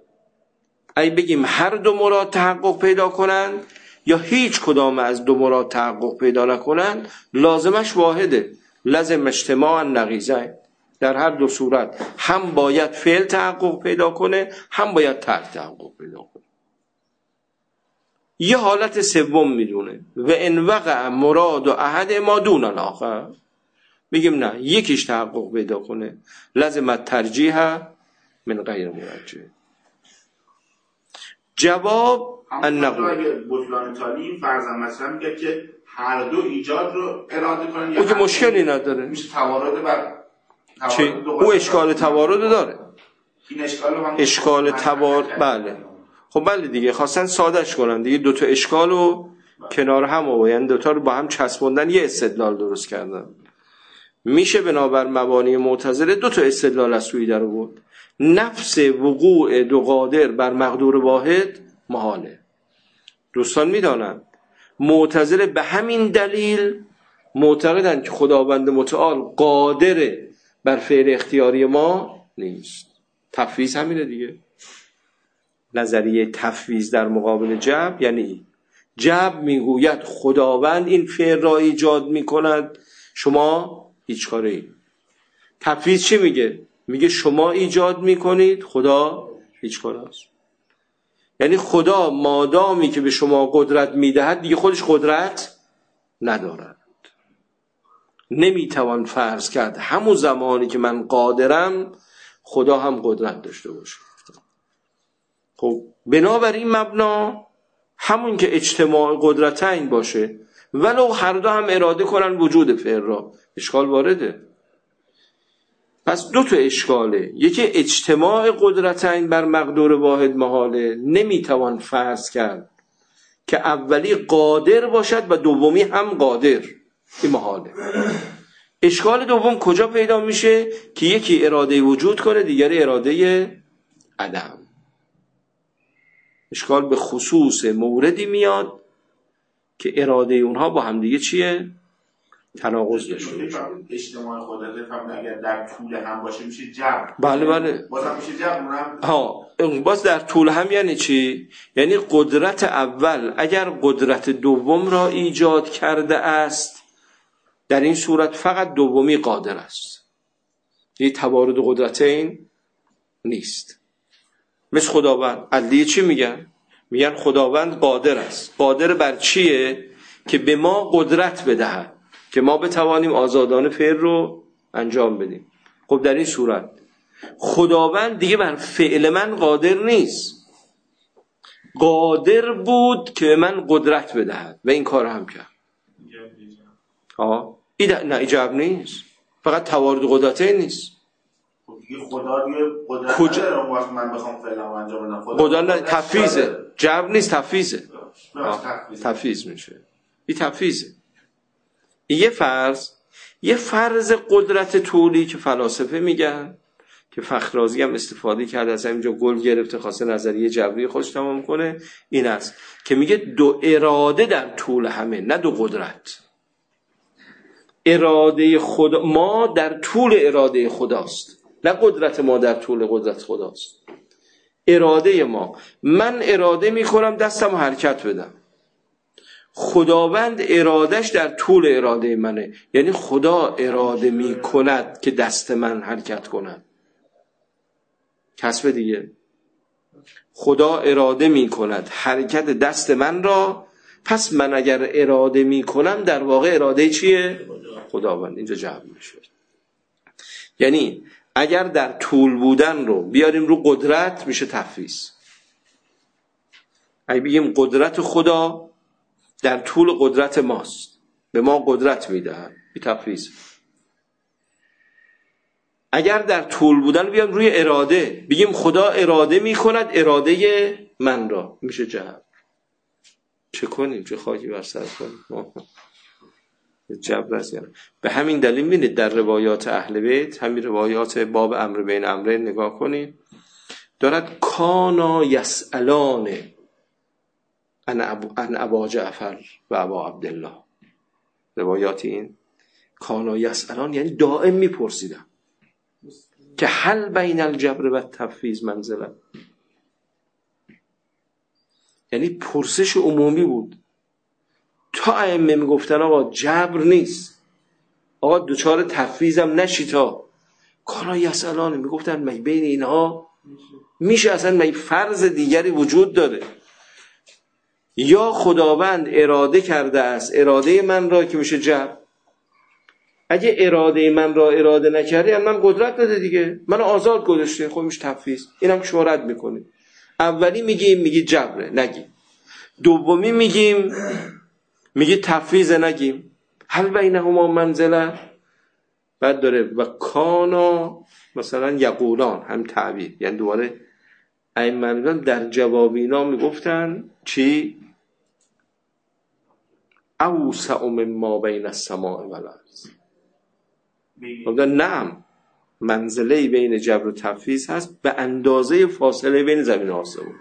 [SPEAKER 1] ای بگیم هر دو مراد تحقق پیدا کنند یا هیچ کدام از دو مراد تحقق پیدا نکنند، لازمش واحده. لازم اجتماع نقیضین. در هر دو صورت هم باید فعل تحقق پیدا کنه، هم باید ترک تحقق پیدا کنه. یه حالت سوم میدونه و ان وقع مراد و احد ما دون الاخر. میگیم نه، یکیش تحقق پیدا کنه. لازم ترجیح من غیر مرجح. جواب
[SPEAKER 4] ان اگه بطلان تالی فرضاً مثلا میگه که هر دو ایجاد رو اراده کنن،
[SPEAKER 1] او که مشکلی نداره،
[SPEAKER 4] میشه توارد بر
[SPEAKER 1] چی؟ او اشکال توارد داره.
[SPEAKER 4] این اشکال هم
[SPEAKER 1] اشکال توارد، بله. خب بله دیگه، خواستن سادهش کنن دیگه، دو تا اشکال رو کنار هم آوردن، دو تا رو با هم چسبوندن، یه استدلال درست کردن. میشه بنابر مبانی معتزله دو تا استدلال از توی در آورد. نفس وقوع دو قادر بر مقدور واحد محاله. دوستان میدانند معتزله به همین دلیل معتقدند که خداوند متعال قادر بر فعل اختیاری ما نیست. تفویض همینه دیگه. نظریه تفویض در مقابل جبر یعنی جبر میگوید خداوند این فعل را ایجاد میکند، شما هیچ کاره ای. تفویض چی میگه؟ میگه شما ایجاد میکنید، خدا هیچ کاره است. یعنی خدا مادامی که به شما قدرت میدهد دیگه خودش قدرت ندارد. نمیتوان فرض کرد همون زمانی که من قادرم خدا هم قدرت داشته باشه. خب بنابراین مبنا همون که اجتماع قدرتین باشه ولو هر دو هم اراده کنن وجود فعل را، اشکال وارده. پس دو تا اشکاله، یکی اجتماع قدرتین بر مقدور واحد محاله، نمیتوان فرض کرد که اولی قادر باشد و دومی هم قادر، این محاله. اشکال دوم کجا پیدا میشه؟ که یکی اراده وجود کنه، دیگری اراده عدم. اشکال به خصوص موردی میاد که اراده اونها با هم دیگه چیه؟ تناقض داشته باشه.
[SPEAKER 4] اجتماع قدرت هم اگر در طول هم باشه میشه جبر.
[SPEAKER 1] بله بله.
[SPEAKER 4] بازم میشه جبر اونم.
[SPEAKER 1] ها، باز در طول هم یعنی چی؟ یعنی قدرت اول اگر قدرت دوم را ایجاد کرده است، در این صورت فقط دومی قادر است. یه توارد قدرتین نیست. مثل خداوند. عدلیه چی میگن؟ میگن خداوند قادر است. قادر بر چیه؟ که به ما قدرت بدهد که ما بتوانیم آزادانه فعل رو انجام بدیم. خب در این صورت خداوند دیگه بر فعل من قادر نیست. قادر بود که من قدرت بدهد و این کار هم کرد. آه این نه ایجاب نیست، فقط توارد قدرتین نیست.
[SPEAKER 4] خدا دیگه قدرت
[SPEAKER 1] کج...
[SPEAKER 4] نداره وقت من بخوام فعلا انجام بدم.
[SPEAKER 1] خدا, خدا نه تفویضه، جبر نیست، تفویضه. تفویض میشه. این تفویضه. یه فرض، یه فرض قدرت طولی که فلاسفه میگن که فخرازی هم استفاده کرده از اینجا گل گرفته خواسته نظریه جبری خودش تمام کنه، این است که میگه دو اراده در طول همه، نه دو قدرت. اراده خدا ما در طول اراده خداست، نه قدرت ما در طول قدرت خداست. اراده ما، من اراده میکنم دستم حرکت بدم، خداوند ارادش در طول اراده منه. یعنی خدا اراده میکند که دست من حرکت کند. کسب دیگه، خدا اراده میکند حرکت دست من را، پس من اگر اراده میکنم در واقع اراده چیه؟ خداوند. اینجا جمع میشه. یعنی اگر در طول بودن رو بیاریم رو قدرت میشه تفویض. اگه بگیم قدرت خدا در طول قدرت ماست، به ما قدرت میدهد، این تفویض. اگر در طول بودن بیام روی اراده بگیم خدا اراده میکند اراده من را، میشه جبر. چه کنیم؟ چه خاکی بر سر کنیم؟ جبر است. یعنی به همین دلیل می‌بینید در روایات اهل بیت، همین روایات باب امر بین امرین نگاه کنید، دارد کانا یسالان ان ابا جعفر و ابا عبدالله. روایات این کانا یسالان یعنی دائم میپرسیدن که هل بین الجبر و تفویض منزله، یعنی پرسش عمومی بود. تا ائمه میگفتن آقا جبر نیست، آقا دوچار تفویضم نشی، تا کانا یسالان میگفتن می بین اینها میشه اصلا می فرض دیگری وجود داره؟ یا خداوند اراده کرده است اراده من را که میشه جبر، اگه اراده من را اراده نکردی من قدرت داده دیگه، من آزاد گذاشته، خب میشه تفویض. اینم که شما رد میکنی. اولی میگیم میگی جبره نگیم، دومی میگیم میگی تفویض نگیم، هل بینهما منزله. بعد داره و کانا مثلا یقولان، هم تعبیر، یعنی دوباره ائمه در جواب اینا میگفتن چی؟ اوسع مما بین السماء و الارض. گفتن نعم، منزله بین جبر و تفویض هست به اندازه فاصله بین زمین و آسمون.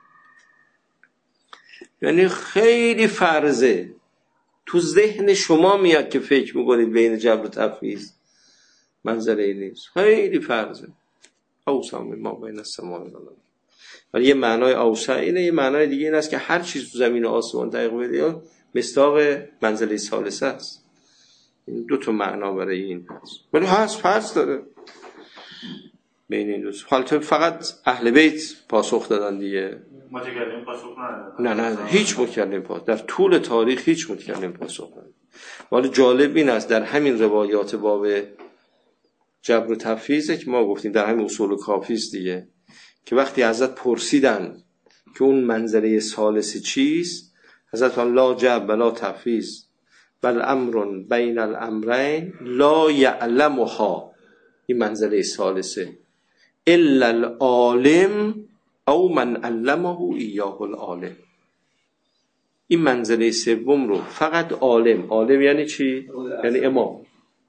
[SPEAKER 1] یعنی خیلی فرضه، تو ذهن شما میاد که فکر میکنید بین جبر و تفویض منزله ای نیست، خیلی فرضه. اوسع مما بین السماء و الارض. ولی یه معنای اوسع اینه، یه معنای دیگه این است که هر چیز تو زمین و آسمان دقیق بدید مصداق منزله ثالثه است. این دو تا معنا برای این هست، ولی هست فرض داره بین این دو. حالت فقط اهل بیت پاسخ دادن دیگه،
[SPEAKER 4] متکلم پاسخ ندادن.
[SPEAKER 1] نه نه هیچ متکلم پاسخ در طول تاریخ هیچ متکلم پاسخ ندادن. ولی جالب این است در همین روایات باب جبر و تفویض که ما گفتیم در همین اصول کافی است دیگه، که وقتی حضرت پرسیدن که اون منزله ثالث چیست، حضرت لا جبر ولا تفویض بل امر بین الامرین لا یعلمها، این منزله ثالثه، الا العالم او من علمه ایاه العالم. این منزله سوم رو فقط عالم، عالم یعنی چی؟ یعنی امام،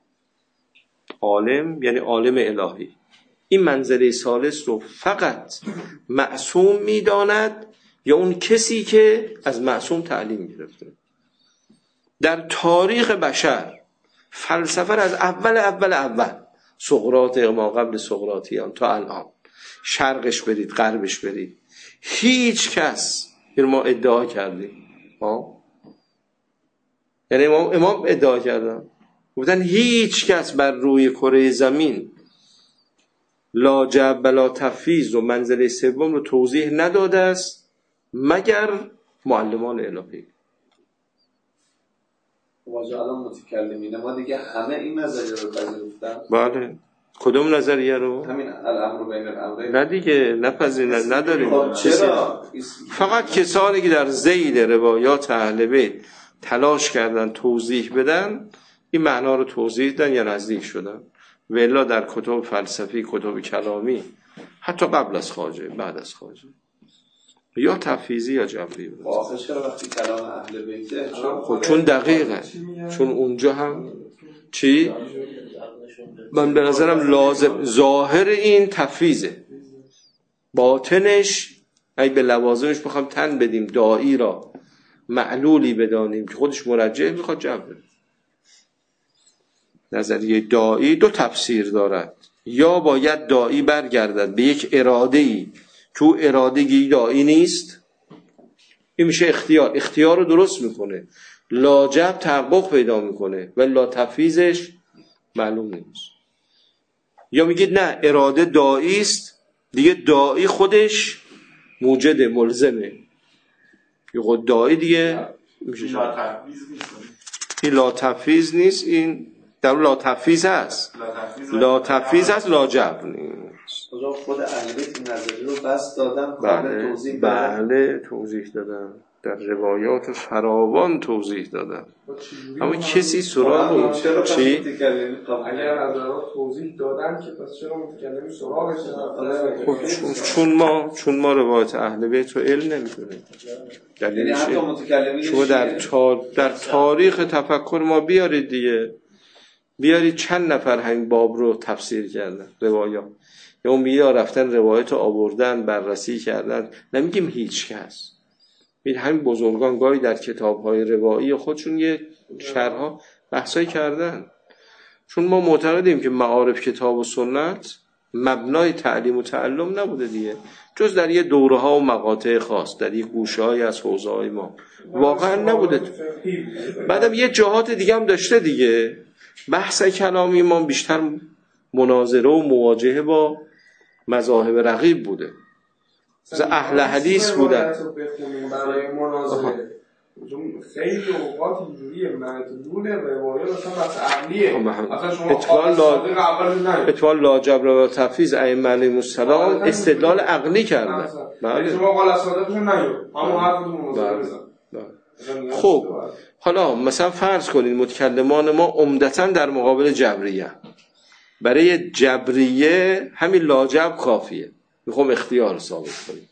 [SPEAKER 1] عالم یعنی عالم الهی، این منزله ثالث رو فقط معصوم میداند یا اون کسی که از معصوم تعلیم گرفته. در تاریخ بشر فلسفه از اول اول اول سقراط ما قبل سقراطیان تا الان، شرقش برید غربش برید، هیچ کس، این ما ادعا کردیم ها، یعنی امام, امام ادعا کردن گفتن هیچ کس بر روی کره زمین لا جبر ولا تفویض و منزله سوم رو توضیح نداده است مگر معلمان الهی.
[SPEAKER 5] واجه الان متکلمین ما دیگه همه این نظریه رو پذیرفتن.
[SPEAKER 1] بله. کدوم نظریه رو؟
[SPEAKER 5] همین الامر بین الامرین.
[SPEAKER 1] نه دیگه نپذیرن، نداریم.
[SPEAKER 5] چرا؟
[SPEAKER 1] فقط کسانی که در ذیل روایات اهل بیت تلاش کردن توضیح بدن این معنا رو توضیح دادن یا نزدیک شدن، و الا در کتب فلسفی، کتب کلامی، حتی قبل از خواجه بعد از خواجه یا تفویضی یا جبری بود.
[SPEAKER 5] آخه چرا وقتی کلام اهل بیته؟
[SPEAKER 1] خب چون دقیقه، چون اونجا هم چی؟ من به نظرم لازم ظاهر این تفویضه، باطنش اگه به لوازمش بخوام تن بدیم، داعی را معلولی بدانیم که خودش مرجع میخواد جبر. نظریه داعی دو تفسیر دارد، یا باید داعی برگردد به یک اراده‌ای تو اراده‌ای داعی نیست، این میشه اختیار، اختیار رو درست میکنه، لا جبر تحقق پیدا میکنه و لا تفویضش معلوم نیست. یا میگید نه اراده داعی است دیگه، داعی خودش موجد ملزمه، یه خود داعی دیگه میشه این لا تفویض نیست، این در لا تفویض هست، لا تفویض هست، لا جبر نیست.
[SPEAKER 5] خود اهل بیت این نظریه رو بس دادن،
[SPEAKER 1] بله
[SPEAKER 5] توضیح دادن.
[SPEAKER 1] بله توضیح دادن، در روایات فراوان توضیح دادن، اما کسی سراغ چی؟
[SPEAKER 2] اگر از توضیح دادن که پس چرا متکلمی سراغش نداره؟
[SPEAKER 1] خب چون, چون ما چون ما روایت اهل بیت رو علم نمی‌کنیم. دلیلش شما در تا... در تاریخ تفکر ما بیارید دیگه، بیارید چند نفر همین باب رو تفسیر کردن روایات، یا امیدها رفتن روایت رو آوردن بررسی کردن، نمیگیم هیچ کس، این همین بزرگان گاهی در کتاب‌های روایی خودشون یه شرح‌ها بحثای کردن. چون ما معتقدیم که معارف کتاب و سنت مبنای تعلیم و تعلم نبوده دیگه، جز در یه دوره‌ها و مقاطع خاص در یه گوشه‌های از حوزه‌های ما واقعا نبوده. بعدم یه جهات دیگه هم داشته دیگه، بحث کلامی ما بیشتر مناظره و مواجهه با مذاهب رقیب بوده، مثلا اهل حدیث بودن.
[SPEAKER 2] برای مناظره خیلی اوقات اینجوریه مدلول روایات اصلا بس عقلیه. اصلا شما
[SPEAKER 1] اتوال لا جبر و تفیض ائمه علیهم السلام استدلال عقلی کردن.
[SPEAKER 2] بله شما قال صادقشون نیو همون حرفتون بزن.
[SPEAKER 1] خب حالا مثلا فرض کنید متکلمان ما عمدتاً در مقابل جبریه، برای جبریه همین لاجب کافیه، میخوام اختیار ثابت کنیم.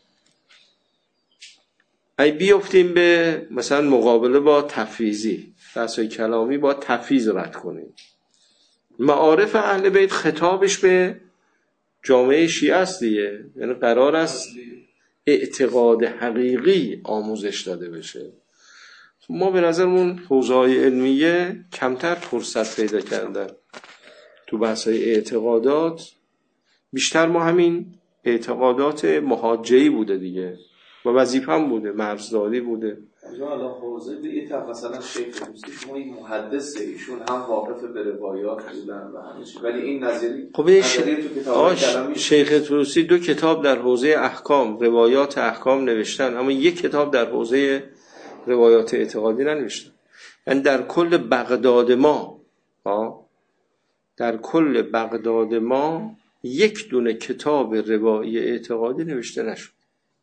[SPEAKER 1] ای بیافتیم به مثلا مقابله با تفویضی، بحثای کلامی با تفویض رد کنیم. معارف اهل بیت خطابش به جامعه شیعه است دیگه، یعنی قرار است اعتقاد حقیقی آموزش داده بشه. ما به نظرمون حوزه‌های علمیه کمتر فرصت پیدا کردن تو بحث‌های اعتقادات، بیشتر ما همین اعتقادات محاجه‌ای بوده دیگه و وظیفه‌ام بوده، مرزداری بوده.
[SPEAKER 5] حالا حوزه به یه طرف مثلا شیخ طوسی شما این محدثه، ایشون هم واقف به روایات بودن و همه چی، ولی این نظری
[SPEAKER 1] خب نظری تو کتاب کلامی شیخ طوسی دو کتاب در حوزه احکام، روایات احکام نوشتن، اما یک کتاب در حوزه روایات اعتقادی ننوشتن. یعنی در کل بغداد ما ها در کل بغداد ما یک دونه کتاب روایی اعتقادی نوشته نشد.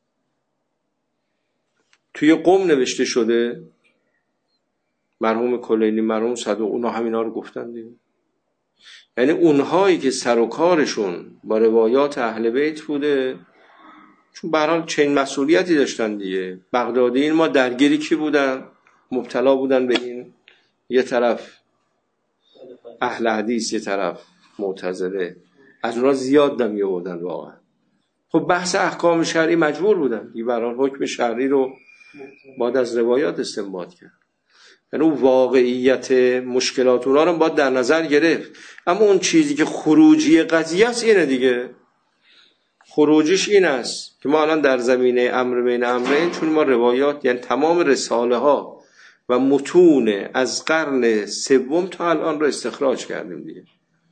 [SPEAKER 1] توی قم نوشته شده، مرحوم کلینی، مرحوم صدوق، اونا همینا رو گفتن دیگه. یعنی اونهایی که سر و کارشون با روایات اهل بیت بوده، چون به هر حال چنین مسئولیتی داشتن دیگه. بغدادیین ما درگیری کی بودن؟ مبتلا بودن به این، یه طرف اهل حدیث، یه طرف معتزله، از اونها زیاد نمی آوردن واقعا. خب بحث احکام شرعی مجبور بودن دیگه، به هر حال حکم شرعی رو باید از روایات استنباط کرد. یعنی اون واقعیت مشکلات اونا رو باید در نظر گرفت. اما اون چیزی که خروجی قضیه است اینه دیگه. خروجیش این است که ما الان در زمینه امر بین امرین، چون ما روایات یعنی تمام رساله ها و متون از قرن سوم تا الان رو استخراج کردیم دیگه.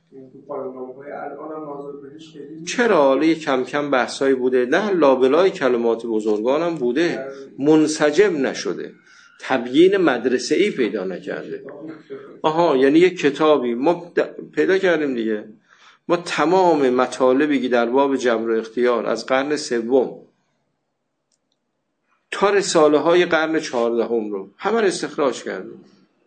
[SPEAKER 1] چرا؟ حالا کم کم بحثایی بوده، نه لابلای کلمات بزرگان هم بوده، منسجم نشده، تبیین مدرسه‌ای پیدا نکرده. آها، یعنی یک کتابی ما پیدا کردیم دیگه، ما تمام مطالبی که در باب جبر و اختیار از قرن سوم تا رساله های قرن چهاردهم رو همه رو استخراج کردیم.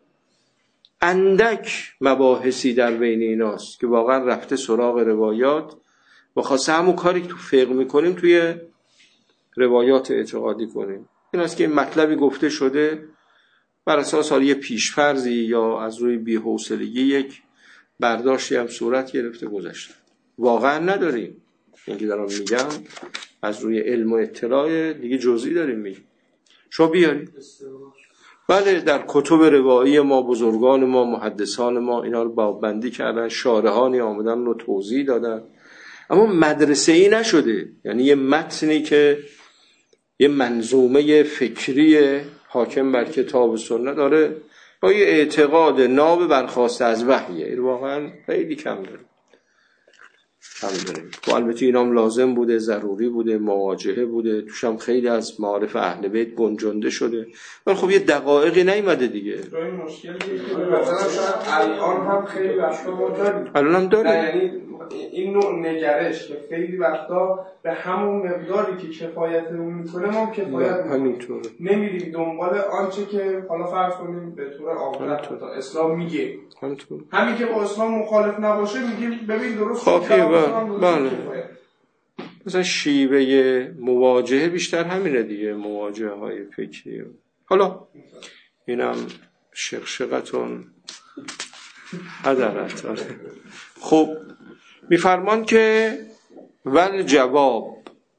[SPEAKER 1] اندک مباحثی در بین ایناست که واقعا رفته سراغ روایات و خواسته همون کاری که تو فقه میکنیم توی روایات اعتقادی کنیم. این است که این مطلبی گفته شده بر اساس یه پیشفرضی یا از روی بی‌حوصلگی یک برداشتی هم صورت گرفته گذشته. واقعا نداریم. این که دارم میگم از روی علم و اطلاع دیگه جزئی داریم میگیم. شما بیارید. بله در کتب روایی ما بزرگان ما، محدثان ما اینا رو بابندی کردن، شارحانی آمدن رو توضیح دادن، اما مدرسه‌ای نشده. یعنی یه متنی که یه منظومه فکری حاکم بر کتاب و سنت داره با یه اعتقاد ناب برخواسته از وحیه، این واقعا خیلی کم داره کم داره و البته اینام لازم بوده، ضروری بوده، مواجهه بوده، توش هم خیلی از معارف اهل بیت گنجانده شده، ولی خب یه دقایقی نیومده دیگه.
[SPEAKER 2] این مشکلی که مثلا الان هم خیلی وقتا ما داریم،
[SPEAKER 1] الان هم داریم.
[SPEAKER 2] یعنی این نوع نگرش که خیلی وقتا به همون مقداری که کفایتمون میکنه ما کفایت
[SPEAKER 1] همینطوره،
[SPEAKER 2] نمیریم دنبال آنچه که حالا فرض کنیم به طور عامه تا اسلام میگه، همینطور همین که با اسلام مخالف نباشه میگیم ببین درست
[SPEAKER 1] کافیه. بله مثلا شیوه مواجهه بیشتر همینه دیگه، مواجهه های فکری. حالا اینم شقشقتون حضرت. خب میفرمان که ول جواب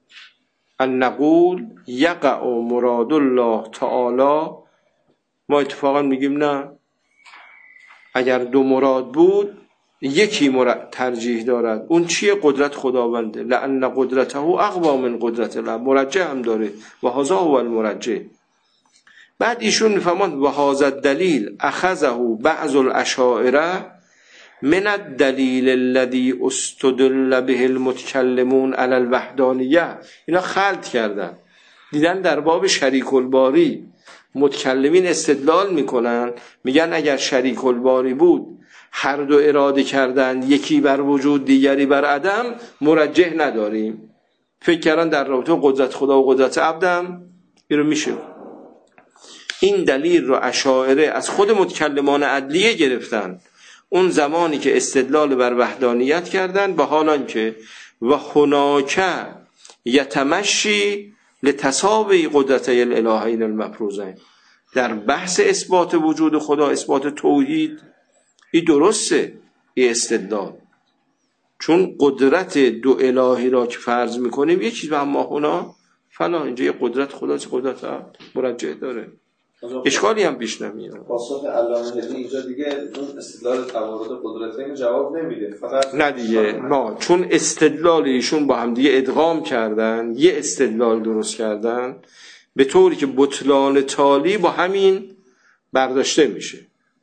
[SPEAKER 1] ان نقول یقع مراد الله تعالی. ما اتفاقا میگیم نه، اگر دو مراد بود یکی مراد ترجیح دارد. اون چیه؟ قدرت خداونده. لأن قدرته اقوا من قدرت الله. مرجح هم داره و هذا هو المرجح. بعد ایشون میفهمند و هذا الدلیل اخذه بعض الاشاعره من الدلیل الذي استدل به المتکلمون علی الوحدانیه. اینا خلط کردن. دیدن در باب شریک الباری متکلمین استدلال میکنن، میگن اگر شریک الباری بود هر دو اراده کردن، یکی بر وجود دیگری بر عدم، مرجح نداریم. فکر کردن در رابطه قدرت خدا و قدرت عبدم این رو میشه. این دلیل رو اشاعره از خود متکلمان عدلیه گرفتن اون زمانی که استدلال بر وحدانیت کردن، به حال آنکه و هناک یتمشی لتساوی قدرتي الالهین المفروضین. در بحث اثبات وجود خدا، اثبات توحید، این درسته این استدلال، چون قدرت دو الهی را که فرض میکنیم یکی و اما هنا فلا، اینجا یه قدرت خداست، قدرت مرجع داره، اشکالی هم پیش نمیاد.
[SPEAKER 5] پاسخ علامه هدی اینجا دیگه اون استدلال توارد قدرتین جواب نمیده، فقط
[SPEAKER 1] نه دیگه ما چون استدلال ایشون با هم دیگه ادغام کردن، یه استدلال درست کردن به طوری که بطلان تالی با همین برداشته میشه.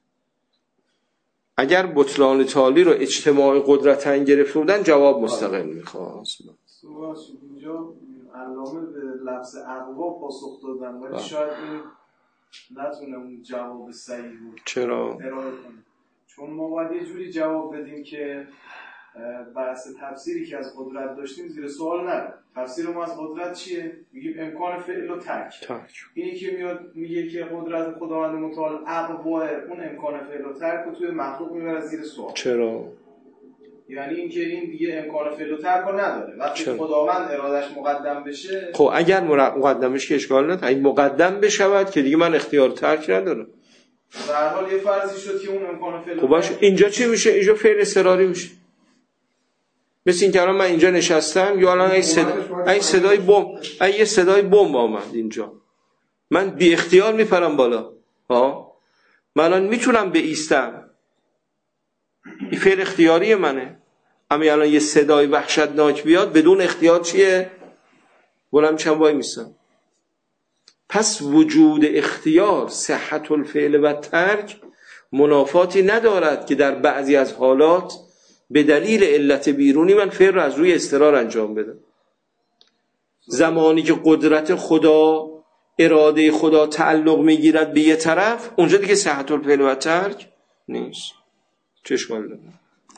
[SPEAKER 1] اگر بطلان تالی رو اجتماع قدرتین گرفته بودن جواب مستقل میخواست.
[SPEAKER 2] اینجا علامه به لفظ اقوا پاسخ دادن ولی شاید این نتونه اون جواب صحیح بود.
[SPEAKER 1] چرا؟
[SPEAKER 2] ارائه کنه. چون ما باید یه جوری جواب بدیم که بحث تفسیری که از قدرت داشتیم زیر سوال نره. تفسیر ما از قدرت چیه؟ میگیم امکان فعل و ترک.
[SPEAKER 1] ترک.
[SPEAKER 2] اینی که میاد میگه که قدرت خداوند متعال اقوا، اون امکان فعل و ترک رو توی مخلوق میبره زیر سوال.
[SPEAKER 1] چرا؟
[SPEAKER 2] یعنی اینکه این دیگه امکان فعل و ترک رو نداره. وقتی چرا؟ خداوند ارادش مقدم بشه،
[SPEAKER 1] خب اگر مقدمش که اشکال نداره، این مقدم بشود که دیگه من اختیار ترک ندارم.
[SPEAKER 2] در هر حال یه فرضی شد که اون امکان فعل و
[SPEAKER 1] خب باشه، اینجا چی میشه؟ اینجا فعل اضطراری میشه. مثل این که الان من اینجا نشستم یا الان این صدا این صدای بم، این یه صدای بم آمد اینجا، من بی اختیار میپرم بالا. ها من الان میتونم بایستم، این فعل اختیاری منه. اما الان یه صدای وحشتناک بیاد بدون اختیار چیه؟ بلند میشم وای میسم. پس وجود اختیار صحت الفعل و ترک منافاتی ندارد که در بعضی از حالات به دلیل علت بیرونی من فعل رو از روی اضطرار انجام بدم. زمانی که قدرت خدا، اراده خدا تعلق میگیرد به یه طرف، اونجا دیگه صحت الفعل و ترک نیست. چه اشکالی داره؟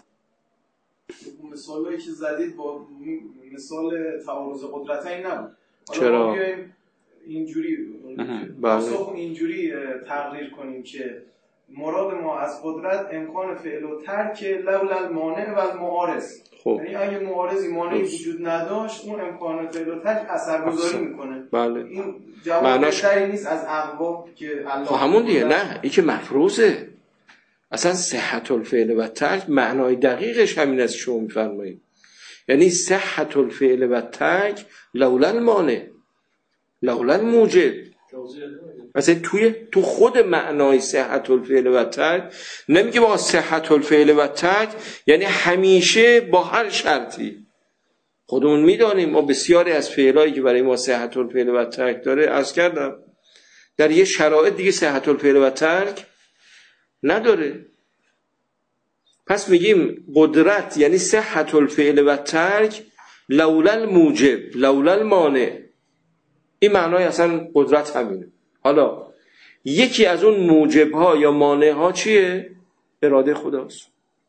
[SPEAKER 2] مثالایی که زدید با مثال تعارض قدرتین نبود.
[SPEAKER 1] چرا؟
[SPEAKER 2] اینجوری پاسخ اینجوری تقریر کنیم که مراد ما از قدرت امکان فعل و ترک لولا المانع و المعارض. خب. یعنی اگه معارضی مانعی وجود نداشت اون امکان فعل و ترک اثرگذاری میکنه.
[SPEAKER 1] بله.
[SPEAKER 2] این جواب معناش... بهتری نیست از اقوا که الله
[SPEAKER 1] همون دیگه. نه این که مفروضه. اصلا صحت الفعل و ترک معنای دقیقش همین است شما میفرمایید. یعنی صحت الفعل و ترک لولا المانع لولا الموجب. مثلا توی تو خود معنای صحت الفعل و ترک نمیگه با صحت الفعل و ترک یعنی همیشه با هر شرطی. خودمون میدانیم ما بسیاری از فعلایی که برای ما صحت الفعل و ترک داره عرض کردم در یه شرایط دیگه صحت الفعل و ترک نداره. پس میگیم قدرت یعنی صحت الفعل و ترک لولا الموجب لولا المانع. این معنای اصلا قدرت همینه. حالا یکی از اون موجبها یا مانعها چیه؟ اراده خداست.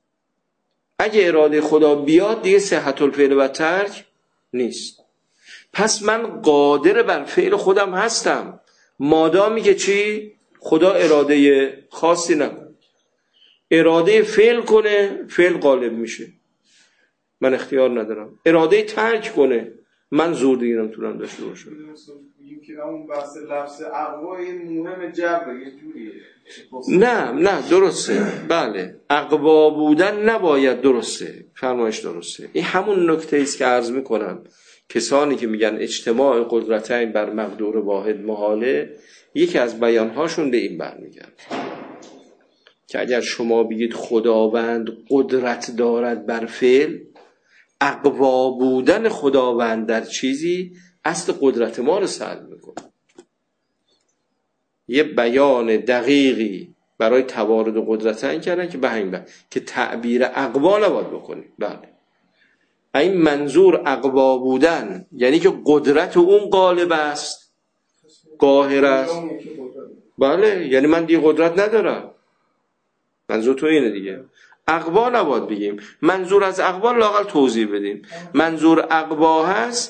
[SPEAKER 1] اگه اراده خدا بیاد دیگه صحت الفعل و ترک نیست. پس من قادر بر فعل خودم هستم مادامی که چی؟ خدا اراده خاصی نکنه. اراده فعل کنه فعل غالب میشه، من اختیار ندارم. اراده ترک کنه من زور دیگه نمیتونم داشته باشم.
[SPEAKER 2] میگیم که اون بحث لفظ اقوای مهم جبر یه جوریه.
[SPEAKER 1] نه نه درسته. بله اقوا بودن نباید، درسته، فرمایش درسته. این همون نکته است که عرض میکنم کسانی که میگن اجتماع قدرتین بر مقدور واحد محاله، یکی از بیانهاشون به این برمیگرده که اگر شما بگید خداوند قدرت دارد بر فعل، اقوا بودن خداوند در چیزی اصل قدرت ما رو سلب میکنه. یه بیان دقیقی برای توارد قدرتین کردن که به همین بحث که تعبیر اقوا نباید بکنیم. بله این منظور اقوا بودن یعنی که قدرت اون غالب است قاهر است.
[SPEAKER 2] اون یکی قدرت.
[SPEAKER 1] بله، یعنی من دیگه قدرت ندارم. منظور تو اینه دیگه. عقبا نباید بگیم، منظور از عقبا لااقل توضیح بدیم. منظور عقبا هست